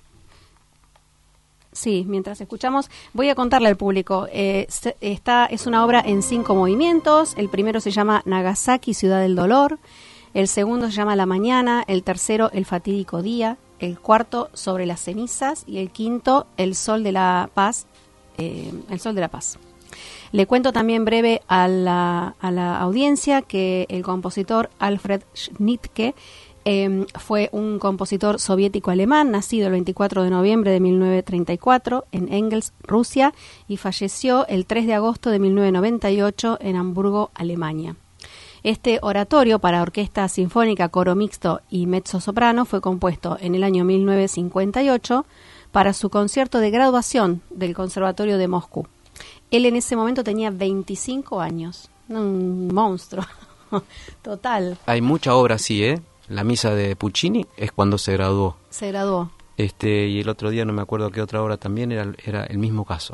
Sí, mientras escuchamos, voy a contarle al público. Eh, se- esta es una obra en cinco movimientos. El primero se llama Nagasaki, Ciudad del Dolor. El segundo se llama La Mañana. El tercero, El Fatídico Día. El cuarto, Sobre las Cenizas. Y el quinto, El Sol de la Paz. eh, el Sol de la Paz. Le cuento también breve a la, a la audiencia que el compositor Alfred Schnittke eh, fue un compositor soviético-alemán, nacido el veinticuatro de noviembre de mil novecientos treinta y cuatro en Engels, Rusia, y falleció el tres de agosto de mil novecientos noventa y ocho en Hamburgo, Alemania. Este oratorio para orquesta sinfónica, coro mixto y mezzo-soprano fue compuesto en el año mil novecientos cincuenta y ocho para su concierto de graduación del Conservatorio de Moscú. Él en ese momento tenía veinticinco años, un monstruo total, hay mucha obra así, ¿eh? La misa de Puccini es cuando se graduó. se graduó. Este, y el otro día no me acuerdo qué otra obra también era, era el mismo caso.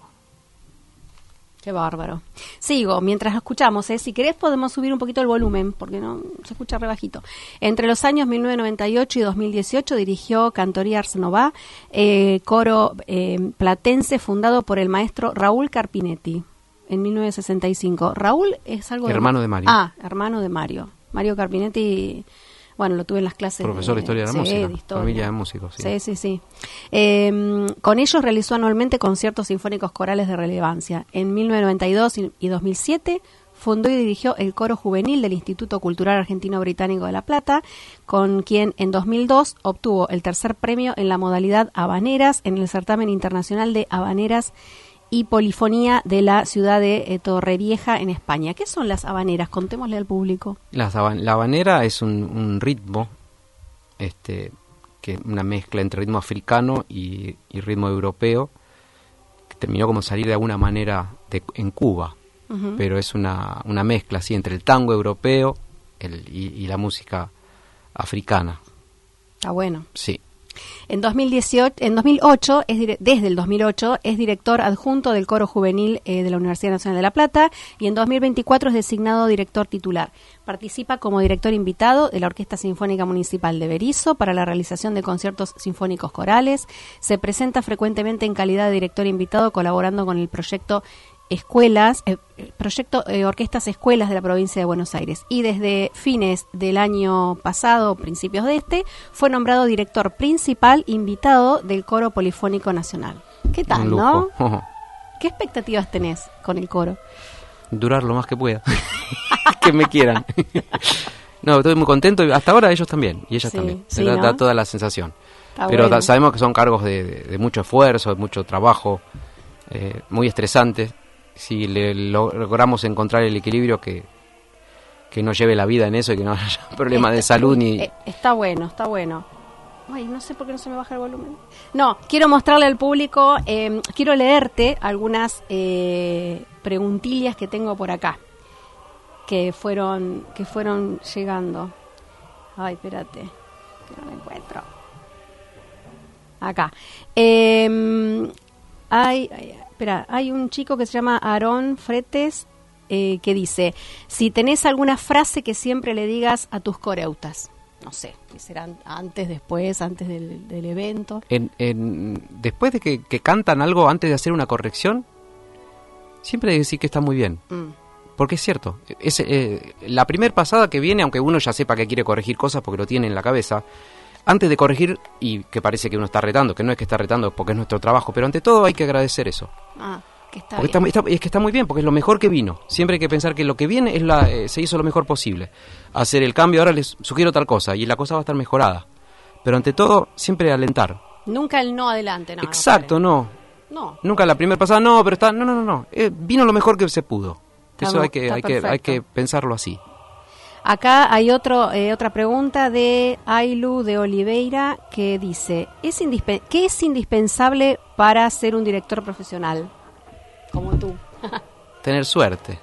Qué bárbaro. Sigo, mientras escuchamos, ¿eh? Si querés podemos subir un poquito el volumen, porque no se escucha re bajito. Entre los años mil novecientos noventa y ocho y dos mil dieciocho dirigió Cantoría Ars Nova, eh, coro eh, platense fundado por el maestro Raúl Carpinetti en mil novecientos sesenta y cinco. Raúl es algo Hermano de Mario. Ah, hermano de Mario. Mario Carpinetti, bueno, lo tuve en las clases. Profesor de Historia de la sí, Música, de historia. familia de músicos. Sí. Sí, sí, sí. Eh, con ellos realizó anualmente conciertos sinfónicos corales de relevancia. En mil novecientos noventa y dos y y dos mil siete fundó y dirigió el coro juvenil del Instituto Cultural Argentino Británico de La Plata, con quien en dos mil dos obtuvo el tercer premio en la modalidad Habaneras en el certamen internacional de Habaneras y Polifonía de la ciudad de eh, Torrevieja en España. ¿Qué son las habaneras? Contémosle al público. La, haba- la habanera es un, un ritmo, este, que una mezcla entre ritmo africano y, y ritmo europeo, que terminó como salir de alguna manera de- en Cuba, Ujú. pero es una, una mezcla así entre el tango europeo el, y, y la música africana. Está bueno. Sí. En dos mil dieciocho, en dos mil ocho, es dire- desde el dos mil ocho, es director adjunto del Coro Juvenil eh, de la Universidad Nacional de La Plata y en dos mil veinticuatro es designado director titular. Participa como director invitado de la Orquesta Sinfónica Municipal de Berisso para la realización de conciertos sinfónicos corales. Se presenta frecuentemente en calidad de director invitado colaborando con el proyecto Escuelas, eh, proyecto eh, Orquestas Escuelas de la provincia de Buenos Aires, y desde fines del año pasado, principios de este, fue nombrado director principal invitado del Coro Polifónico Nacional. ¿Qué tal, Un no? lujo. ¿Qué expectativas tenés con el coro? Durar lo más que pueda. Que me quieran. No, estoy muy contento. y Hasta ahora ellos también. Y ellas Sí, también. sí, da, ¿no? da toda la sensación. Está Pero bueno. ta- sabemos que son cargos de, de- de mucho esfuerzo, de mucho trabajo, eh, muy estresantes. Si le lo- logramos encontrar el equilibrio, que, que no lleve la vida en eso y que no haya problemas de Está- salud ni... eh, está bueno, está bueno. Ay, no sé por qué no se me baja el volumen. No, quiero mostrarle al público, eh, quiero leerte algunas eh, preguntillas que tengo por acá, que fueron, que fueron llegando. Ay, espérate, que no la encuentro. Acá. Eh, hay, hay- espera, hay un chico que se llama Aarón Fretes eh, que dice, si tenés alguna frase que siempre le digas a tus coreutas. No sé, que serán antes, después, antes del, del evento. En, en- después de que, que cantan algo, antes de hacer una corrección, siempre hay que decir que está muy bien. Mm. Porque es cierto, es, eh, la primer pasada que viene, aunque uno ya sepa que quiere corregir cosas porque lo tiene en la cabeza, antes de corregir, y que parece que uno está retando, que no es que está retando porque es nuestro trabajo, pero ante todo hay que agradecer eso. Ah, que está Porque bien. está, está- es que está muy bien, porque es lo mejor que vino. Siempre hay que pensar que lo que viene es la, eh, se hizo lo mejor posible. Hacer el cambio, ahora les sugiero tal cosa, y la cosa va a estar mejorada. Pero ante todo, siempre alentar. Nunca el no adelante, no. no Exacto, pare. no. No. Nunca la primera pasada, no, pero está, no, no, no, no. Eh, vino lo mejor que se pudo. Está Eso bu- hay que, está hay que, hay perfecto. que pensarlo así. Acá hay otro, eh, otra pregunta de Ailu de Oliveira que dice, ¿es indispe- ¿qué es indispensable para ser un director profesional? Como tú. Tener suerte.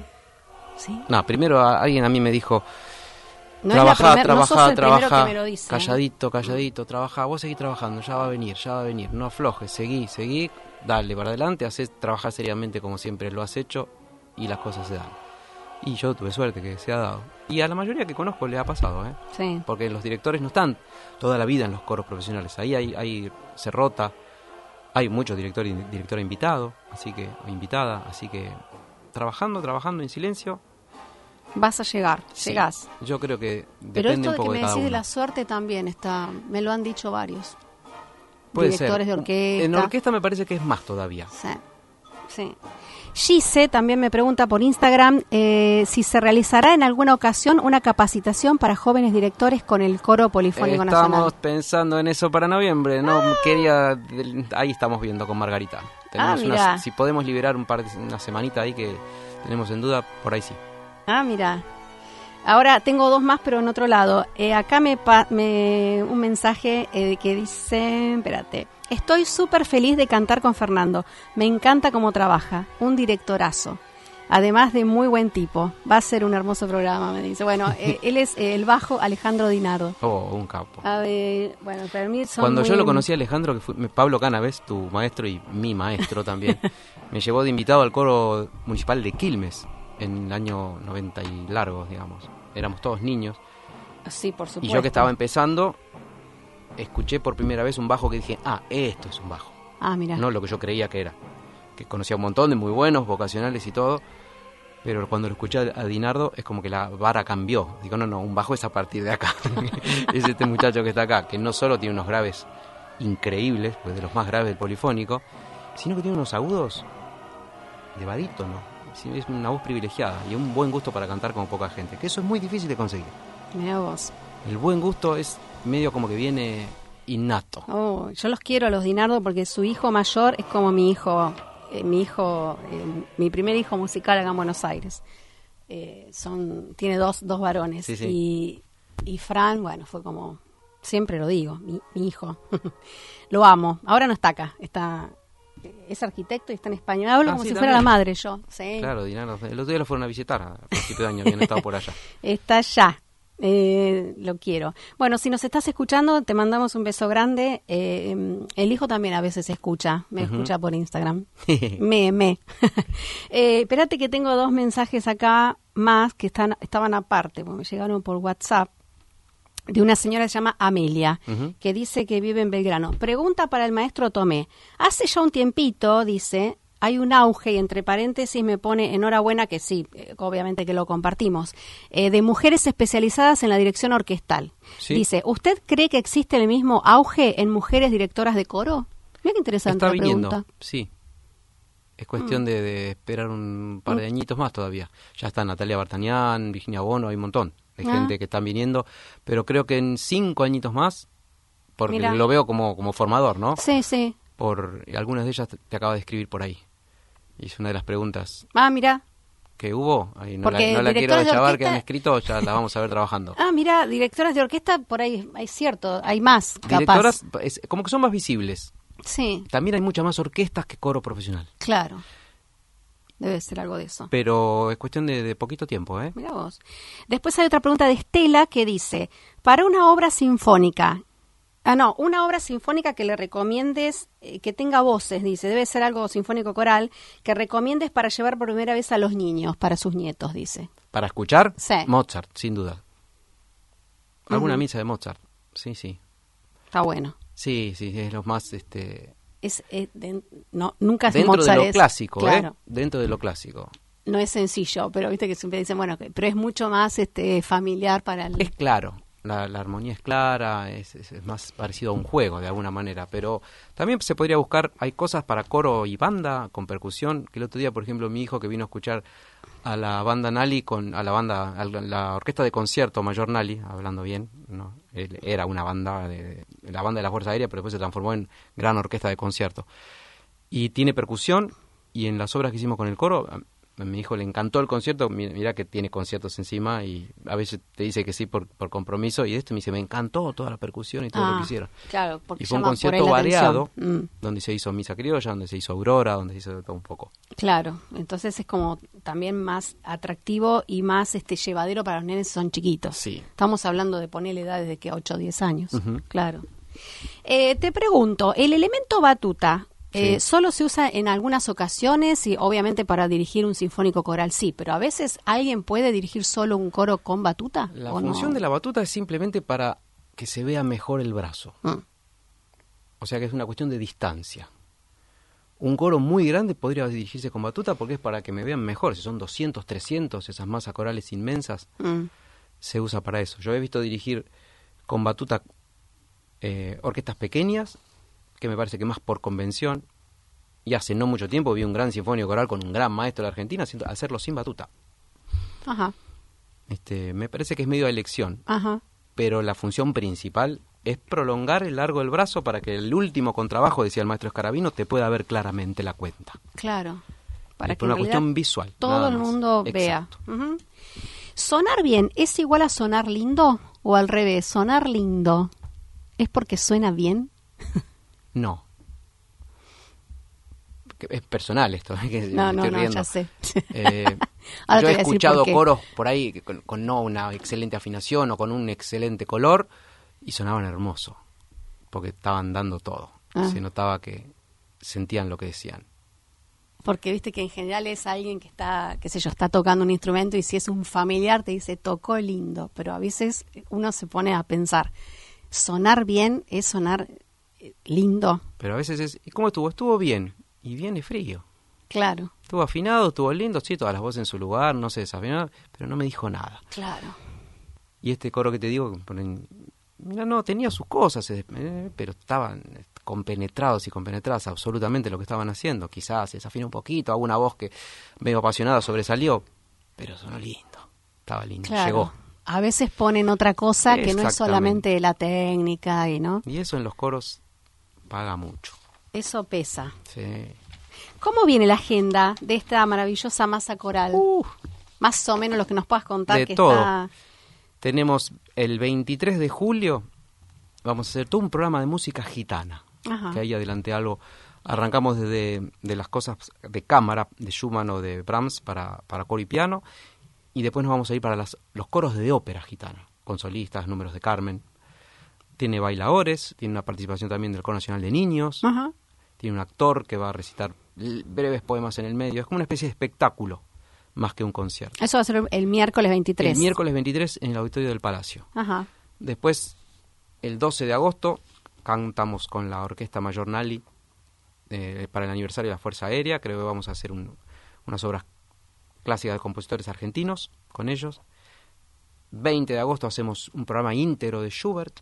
¿Sí? No, primero a- alguien a mí me dijo, No es la trabaja, primer- no sos trabaja, el primero trabaja, que me lo dice, ¿eh? calladito, calladito, trabaja, vos seguís trabajando, ya va a venir, ya va a venir, no aflojes, seguí, seguí, dale para adelante, hacés, trabajá seriamente como siempre lo has hecho y las cosas se dan. Y yo tuve suerte que se ha dado. Y a la mayoría que conozco le ha pasado, ¿eh? Sí. Porque los directores no están toda la vida en los coros profesionales, ahí hay, hay se rota, hay muchos directores y directora invitado, así que, o invitada, así que trabajando, trabajando en silencio. Vas a llegar, Sí, llegás. yo creo que Pero depende esto un de que poco me de cada decís de uno. la suerte también está, me lo han dicho varios. Puede Directores ser. de orquesta. En orquesta me parece que es más todavía. Sí, sí. Gise también me pregunta por Instagram eh, si se realizará en alguna ocasión una capacitación para jóvenes directores con el Coro Polifónico Estamos Nacional. pensando en eso para noviembre. No quería. Ahí estamos viendo con Margarita. Tenemos Ah, unas- mirá. si podemos liberar un par de, una semanita ahí que tenemos en duda, por ahí sí. Ah, mira. Ahora tengo dos más, pero en otro lado. Eh, acá me, pa- me un mensaje eh, que dice, espérate, estoy súper feliz de cantar con Fernando. Me encanta cómo trabaja, un directorazo. Además de muy buen tipo. Va a ser un hermoso programa, me dice. Bueno, eh, él es eh, el bajo Alejandro Dinardo. Oh, un capo. A ver, bueno, para mí son Cuando muy- yo lo conocí a Alejandro, que fue Pablo Canaves, tu maestro y mi maestro también, me llevó de invitado al coro municipal de Quilmes en el año noventa y largos, digamos. Éramos todos niños. Sí, por supuesto. Y yo que estaba empezando, escuché por primera vez un bajo que dije, ah, esto es un bajo. Ah, mira. No lo que yo creía que era. Que conocía un montón de muy buenos, vocacionales y todo, pero cuando lo escuché a Dinardo es como que la vara cambió. Digo, no, no, un bajo es a partir de acá. Es este muchacho que está acá, que no solo tiene unos graves increíbles, pues de los más graves del polifónico, sino que tiene unos agudos de barítono. Sí, es una voz privilegiada y un buen gusto para cantar como poca gente, que eso es muy difícil de conseguir. Mira vos. El buen gusto es medio como que viene innato. Oh, yo los quiero a los Dinardo porque su hijo mayor es como mi hijo, eh, mi hijo, eh, mi primer hijo musical acá en Buenos Aires. Eh, son, tiene dos, dos varones. Sí, sí. Y, y Fran, bueno, fue como, siempre lo digo, mi, mi hijo. Lo amo. Ahora no está acá, está, es arquitecto y está en español. Hablo Ah, como sí, si fuera la también. madre yo. Sí. Claro, Dinardo. El otro día lo fueron a visitar a principio de año, habían estado por allá. Está allá. Eh, lo quiero. Bueno, si nos estás escuchando, te mandamos un beso grande. Eh, el hijo también a veces escucha, me Ujú. escucha por Instagram. me, me. eh, espérate que tengo dos mensajes acá más que están estaban aparte, porque me llegaron por WhatsApp, de una señora que se llama Amelia, Ujú. que dice que vive en Belgrano. Pregunta para el maestro Tomé. Hace ya un tiempito, dice, hay un auge, y entre paréntesis me pone enhorabuena, que sí, eh, obviamente que lo compartimos, eh, de mujeres especializadas en la dirección orquestal. Sí. Dice, ¿usted cree que existe el mismo auge en mujeres directoras de coro? Mira qué interesante Está la viniendo, pregunta. sí. Es cuestión de, de esperar un par de añitos más todavía. Ya está Natalia Bartañán, Virginia Bono, hay un montón de Ah. gente que están viniendo, pero creo que en cinco añitos más, porque Mira. lo veo como, como formador, ¿no? Sí, sí. Por algunas de ellas te, te acaba de escribir por ahí. Y es una de las preguntas Ah, mira. que hubo. Ahí no Porque la, no la quiero directores de deschavar que orquesta- han escrito, ya la vamos a ver trabajando. Ah, mira, directoras de orquesta, por ahí hay cierto, hay más, capaz. Directoras, es, como que son más visibles. Sí, También hay muchas más orquestas que coro profesional. claro. Debe ser algo de eso. Pero es cuestión de, de poquito tiempo, ¿eh? Mira vos. Después hay otra pregunta de Estela que dice, para una obra sinfónica, ah no, una obra sinfónica que le recomiendes, eh, que tenga voces, dice, debe ser algo sinfónico coral, que recomiendes para llevar por primera vez a los niños, para sus nietos, dice. Para escuchar, Sí. Mozart, sin duda. Alguna Ujú. misa de Mozart, sí, sí. Está bueno. Sí, sí, es lo más, este... Es, eh, de- no, nunca es Dentro Mozart, de lo es- clásico, claro. ¿eh? Dentro de lo clásico. No es sencillo, pero viste que siempre dicen, bueno, que- pero es mucho más este familiar para el... Es claro, la, la armonía es clara, es, es- es más parecido a un juego de alguna manera, pero también se podría buscar, hay cosas para coro y banda con percusión, que el otro día, por ejemplo, mi hijo que vino a escuchar a la banda Nali, con, a la banda, a la, la orquesta de concierto Mayor Nali, hablando bien, ¿no? Él era una banda, de, de la banda de la Fuerza Aérea, pero después se transformó en gran orquesta de concierto. Eh, Y tiene percusión, y en las obras que hicimos con el coro, a a mi hijo le encantó el concierto. Mira, mira que tiene conciertos encima y a veces te dice que sí por, por compromiso, y esto me dice, me encantó toda la percusión y todo Ah, lo que hicieron. Claro, porque Y fue un llama por concierto ahí la variado, atención. Mm. donde se hizo Misa Criolla, donde se hizo Aurora, donde se hizo de todo un poco. Claro, entonces es como también más atractivo y más este llevadero para los nenes si son chiquitos. Sí. Estamos hablando de ponerle edades de que ocho o diez años, Ujú. claro. Eh, te pregunto, ¿el elemento batuta eh, Sí. solo se usa en algunas ocasiones y obviamente para dirigir un sinfónico coral sí, pero a veces alguien puede dirigir solo un coro con batuta? La ¿o función no? de la batuta es simplemente para que se vea mejor el brazo. Mm. O sea que es una cuestión de distancia. Un coro muy grande podría dirigirse con batuta porque es para que me vean mejor. Si son doscientos, trescientos, esas masas corales inmensas, Mm. se usa para eso. Yo he visto dirigir con batuta eh, orquestas pequeñas, que me parece que más por convención, y hace no mucho tiempo vi un gran sinfónico coral con un gran maestro de Argentina haciendo- hacerlo sin batuta. Ajá, Este, me parece que es medio de elección, ajá. pero la función principal es prolongar el largo del brazo para que el último contrabajo, decía el maestro Escarabino, te pueda ver claramente la cuenta. Claro, para Es que por en una realidad cuestión visual. todo nada el más. mundo Exacto. vea. Ujú. ¿Sonar bien es igual a sonar lindo o al revés? ¿Sonar lindo es porque suena bien? No. Que es personal esto, ¿eh? Que No, me no, estoy no, riendo. ya sé. Eh, Ahora te yo voy he a decir escuchado por qué. coros por ahí que con, con no una excelente afinación o con un excelente color y sonaban hermoso, porque estaban dando todo. Ah. Se notaba que sentían lo que decían. Porque viste que en general es alguien que está, qué sé yo, está tocando un instrumento y si es un familiar te dice tocó lindo, pero a veces uno se pone a pensar, sonar bien es sonar eh, lindo, Pero a veces es, ¿y cómo estuvo? Estuvo bien, y viene frío. claro, Estuvo afinado, estuvo lindo, sí, todas las voces en su lugar, no se desafinó, pero no me dijo nada. claro. Y este coro que te digo, que ponen, mira, no, tenía sus cosas, eh, eh, pero estaban compenetrados y compenetradas absolutamente lo que estaban haciendo. Quizás se desafinó un poquito, alguna voz que medio apasionada sobresalió, pero sonó lindo, estaba lindo, Claro. llegó. A veces ponen otra cosa que no es Exactamente. solamente la técnica y no. Y eso en los coros paga mucho. Eso pesa. Sí. ¿Cómo viene la agenda de esta maravillosa masa coral? Uh, Más o menos lo que nos puedas contar de que todo. está. Tenemos el veintitrés de julio, vamos a hacer todo un programa de música gitana. Ajá. Que ahí adelanté algo. Arrancamos desde de las cosas de cámara, de Schumann o de Brahms para, para coro y piano, y después nos vamos a ir para las, los coros de ópera gitana, con solistas, números de Carmen. Tiene bailadores, tiene una participación también del Coro Nacional de Niños, Ajá. tiene un actor que va a recitar l- breves poemas en el medio. Es como una especie de espectáculo, más que un concierto. Eso va a ser el miércoles veintitrés. El miércoles veintitrés en el Auditorio del Palacio. Ajá. Después, el doce de agosto, cantamos con la Orquesta Mayor Nali eh, para el aniversario de la Fuerza Aérea. Creo que vamos a hacer un- unas obras clásicas de compositores argentinos con ellos. veinte de agosto hacemos un programa íntegro de Schubert.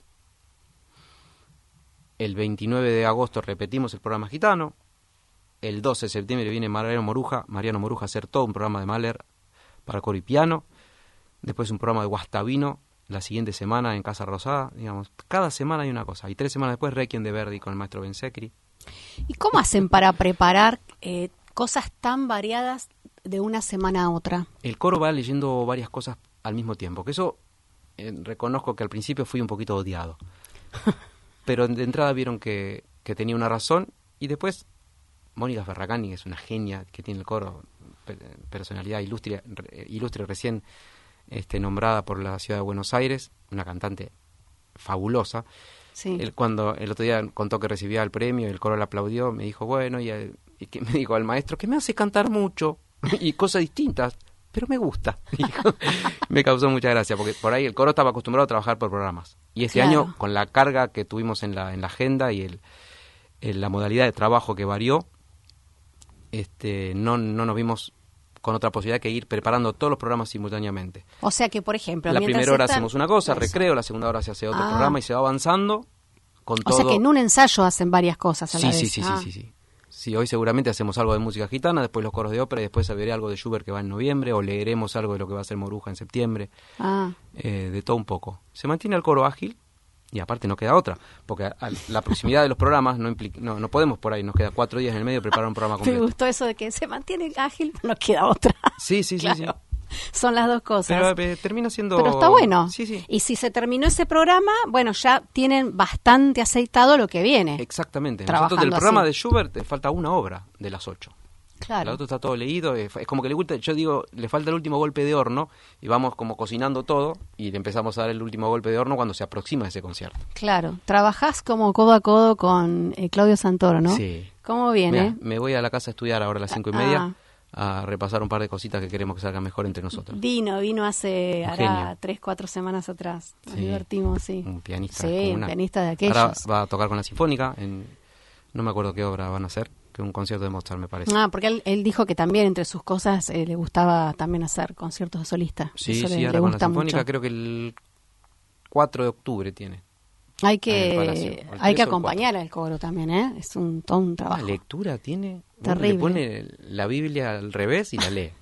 El veintinueve de agosto repetimos el programa gitano. El doce de septiembre viene Mariano Moruja, Mariano Moruja a hacer todo un programa de Mahler para coro y piano. Después un programa de Guastavino la siguiente semana en Casa Rosada. Digamos, cada semana hay una cosa. Y tres semanas después Requiem de Verdi con el maestro Bensecri. ¿Y cómo hacen para preparar eh, cosas tan variadas de una semana a otra? El coro va leyendo varias cosas al mismo tiempo, que eso eh, reconozco que al principio fui un poquito odiado. Pero de entrada vieron que, que tenía una razón, y después Mónica Ferracani, que es una genia que tiene el coro, pe- personalidad ilustre, re- ilustre recién este, nombrada por la ciudad de Buenos Aires, una cantante fabulosa. Sí. Él cuando el otro día contó que recibía el premio y el coro le aplaudió, me dijo, bueno, y, el- y que me dijo al maestro que me hace cantar mucho y cosas distintas, pero me gusta. Dijo. Me causó mucha gracia, porque por ahí el coro estaba acostumbrado a trabajar por programas. Y este Claro. año, con la carga que tuvimos en la, en la agenda y el, el- la modalidad de trabajo que varió, este, no, no nos vimos con otra posibilidad que ir preparando todos los programas simultáneamente. O sea que, por ejemplo, La mientras primera hora están- hacemos una cosa, Eso. recreo, la segunda hora se hace otro Ah. programa y se va avanzando con O todo. sea que en un ensayo hacen varias cosas a la Sí, vez. sí, sí, Ah. sí, sí, sí. Sí, hoy seguramente hacemos algo de música gitana, después los coros de ópera y después veré algo de Schubert que va en noviembre, o leeremos algo de lo que va a hacer Moruja en septiembre, Ah, eh, de todo un poco. Se mantiene el coro ágil, Y aparte no queda otra, porque a, a la proximidad de los programas no, implica, no no podemos por ahí, nos queda cuatro días en el medio preparar un programa completo. Me gustó eso de que se mantiene ágil, pero no queda otra. Sí, sí, Claro. sí, sí. Son las dos cosas. Pero eh, termina siendo... Pero está bueno. Sí, sí. Y si se terminó ese programa, bueno, ya tienen bastante aceitado lo que viene. Exactamente. Trabajando Nosotros del programa así. de Schubert eh, falta una obra de las ocho. Claro. El otro está todo leído, es es como que le gusta, yo digo, le falta el último golpe de horno y vamos como cocinando todo y le empezamos a dar el último golpe de horno cuando se aproxima ese concierto. Claro. Trabajás como codo a codo con eh, Claudio Santoro, ¿no? Sí. ¿Cómo viene? Mirá, me voy a la casa a estudiar ahora a las cinco y Ah. media a repasar un par de cositas que queremos que salgan mejor entre nosotros. Vino, vino hace, Un hará genio. tres, cuatro semanas atrás. Nos Sí. divertimos, sí. Un pianista. Sí, un descomunal. pianista de aquellos. Ahora va a tocar con la Sinfónica, en, no me acuerdo qué obra van a hacer, que un concierto de Mozart me parece. Ah, porque él, él dijo que también entre sus cosas eh, le gustaba también hacer conciertos de solista. sí, Eso sí, le, ahora le con la gusta Sinfónica mucho. creo que el cuatro de octubre tiene. Hay en el Palacio, que, o el hay que tres o el acompañar al coro también, ¿eh? Es un, todo un Una trabajo. lectura tiene, uno Terrible. le pone la Biblia al revés y la lee.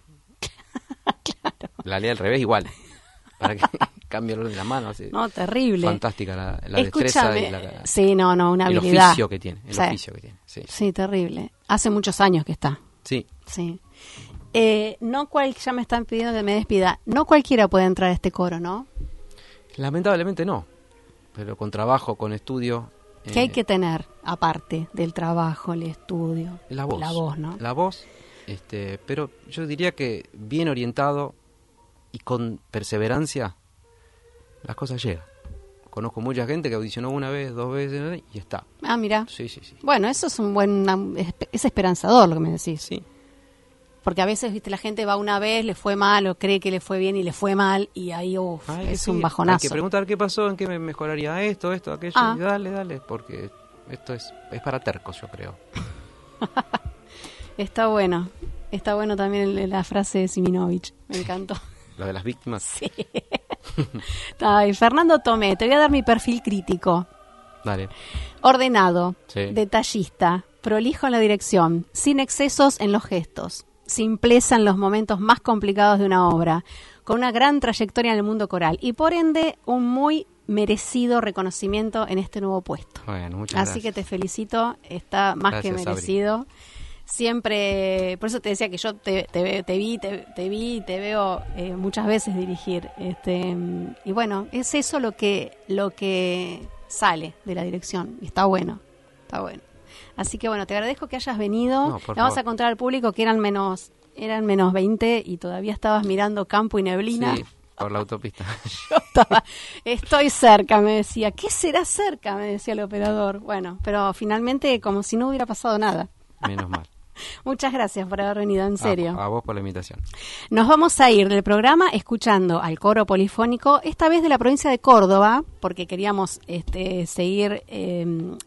La lee al revés igual, para que cambie el orden de la mano. Así. No, terrible. Fantástica la, la destreza Escúchame. y la, Sí, no, no, una el habilidad. oficio que tiene. El Sí. oficio que tiene, sí. Sí, terrible. Hace muchos años que está. Sí, Sí. Eh, no cual, ya me están pidiendo que me despida. No cualquiera puede entrar a este coro, ¿no? lamentablemente no, pero con trabajo, con estudio. ¿Qué eh, hay que tener aparte del trabajo, el estudio? La voz. La voz, ¿no? La voz, este, pero yo diría que bien orientado y con perseverancia, las cosas llegan. Conozco mucha gente que audicionó una vez, dos veces y está. Ah, mira. Sí, sí, sí. Bueno, eso es un buen, es esperanzador lo que me decís. Sí, Porque a veces, viste, la gente va una vez, le fue mal o cree que le fue bien y le fue mal y ahí, uff, Hay que es un seguir. bajonazo. Hay que preguntar qué pasó, en qué me mejoraría esto, esto, aquello. Ah. Y dale, dale, porque esto es, es para tercos, yo creo. Está bueno. Está bueno también el- la frase de Siminovich. Me encantó. Lo de las víctimas. Sí. Ay, Fernando Tomé, te voy a dar mi perfil crítico. Dale. Ordenado, Sí. detallista, prolijo en la dirección, sin excesos en los gestos, simpleza en los momentos más complicados de una obra, con una gran trayectoria en el mundo coral y por ende un muy merecido reconocimiento en este nuevo puesto. Bueno, muchas Así gracias. que te felicito, está más Gracias, que Sabri. merecido. Siempre, por eso te decía que yo te, te, te vi, te, te vi y te veo eh, muchas veces dirigir. Este, y bueno, es eso lo que, lo que sale de la dirección. Y está bueno, está bueno. Así que bueno, te agradezco que hayas venido. No, por Le vamos favor. a contar al público que eran menos, eran menos veinte y todavía estabas mirando campo y neblina. Sí, por la autopista. Yo estaba, estoy cerca, me decía. ¿Qué será cerca? Me decía el operador. Bueno, pero finalmente como si no hubiera pasado nada. Menos mal. Muchas gracias por haber venido, en serio. A, a vos por la invitación. Nos vamos a ir del programa escuchando al coro polifónico, esta vez de la provincia de Córdoba, porque queríamos este, seguir eh,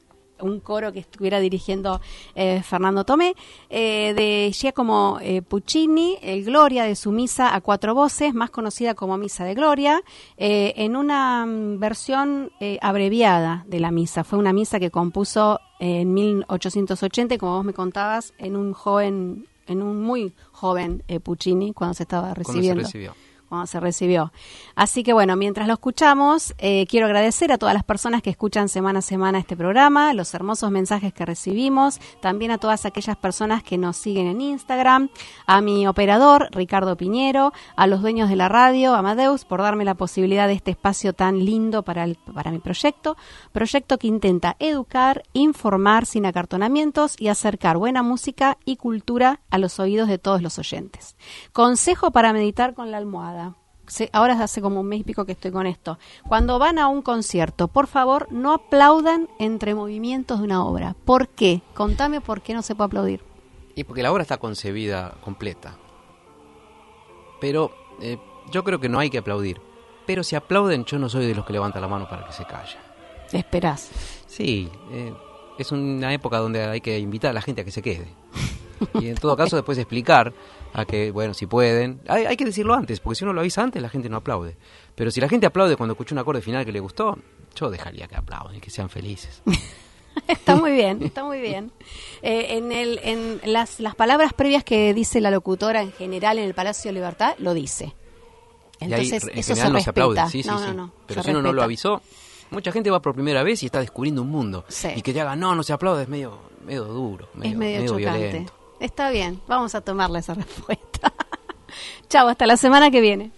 un coro que estuviera dirigiendo eh, Fernando Tomé, eh, de Giacomo eh, Puccini, el Gloria de su misa a cuatro voces, más conocida como Misa de Gloria, eh, en una mm, versión eh, abreviada de la misa. Fue una misa que compuso en mil ochocientos ochenta, y como vos me contabas, en un joven, en un muy joven eh, Puccini, cuando se estaba Cuando se recibiendo. recibió. Cuando se recibió. Así que bueno, mientras lo escuchamos, eh, quiero agradecer a todas las personas que escuchan semana a semana este programa, los hermosos mensajes que recibimos, también a todas aquellas personas que nos siguen en Instagram, a mi operador, Ricardo Piñero, a los dueños de la radio, Amadeus, por darme la posibilidad de este espacio tan lindo para, el, para mi proyecto, proyecto que intenta educar, informar sin acartonamientos y acercar buena música y cultura a los oídos de todos los oyentes. Consejo para meditar con la almohada. Se- ahora hace como un mes y pico que estoy con esto. Cuando van a un concierto, por favor, no aplaudan entre movimientos de una obra. ¿Por qué? Contame por qué no se puede aplaudir. Y porque la obra está concebida completa. Pero eh, yo creo que no hay que aplaudir. Pero si aplauden, yo no soy de los que levanta la mano para que se calle. Esperás. Sí, eh, es una época donde hay que invitar a la gente a que se quede. Y en todo caso después explicar a que, bueno, si pueden. Hay, hay que decirlo antes, porque si uno lo avisa antes, la gente no aplaude. Pero si la gente aplaude cuando escucha un acorde final que le gustó, yo dejaría que aplauden y que sean felices. Está muy bien, está muy bien. Eh, en el, en las, las palabras previas que dice la locutora en general en el Palacio de Libertad, lo dice. Y ahí, Entonces, en eso general se no se respeta. aplaude, sí, sí, no, sí. no, no, Pero se si uno no lo respeta. avisó, mucha gente va por primera vez y está descubriendo un mundo. Sí. Y que te hagan, no, no se aplaude, es medio, medio duro, medio, es medio, medio chocante. violento. Está bien, vamos a tomarle esa respuesta. Chao, hasta la semana que viene.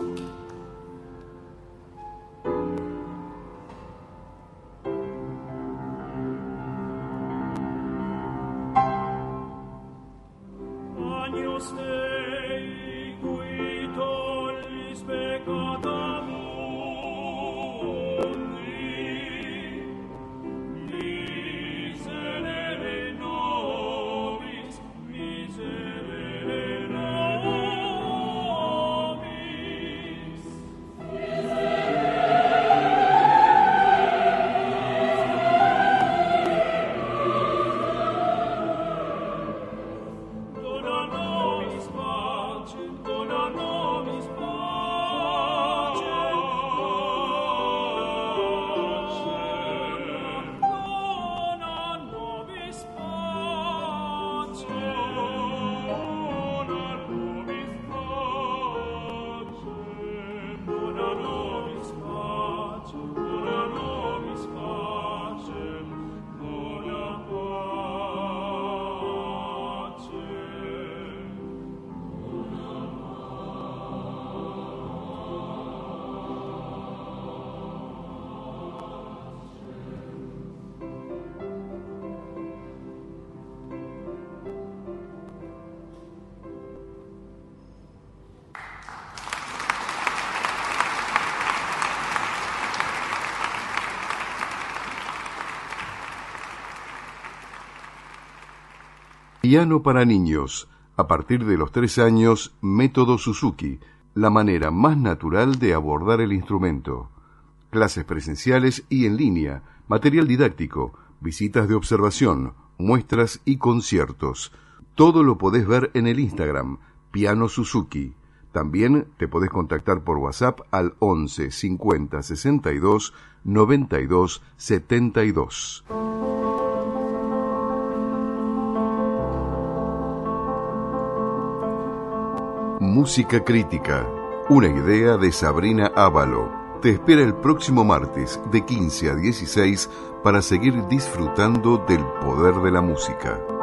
Piano para niños. A partir de los tres años, método Suzuki, la manera más natural de abordar el instrumento. Clases presenciales y en línea, material didáctico, visitas de observación, muestras y conciertos. Todo lo podés ver en el Instagram, Piano Suzuki. También te podés contactar por WhatsApp al once cincuenta sesenta y dos noventa y dos setenta y dos. Música crítica, una idea de Sabrina Ávalo. Te espera el próximo martes de quince a dieciséis para seguir disfrutando del poder de la música.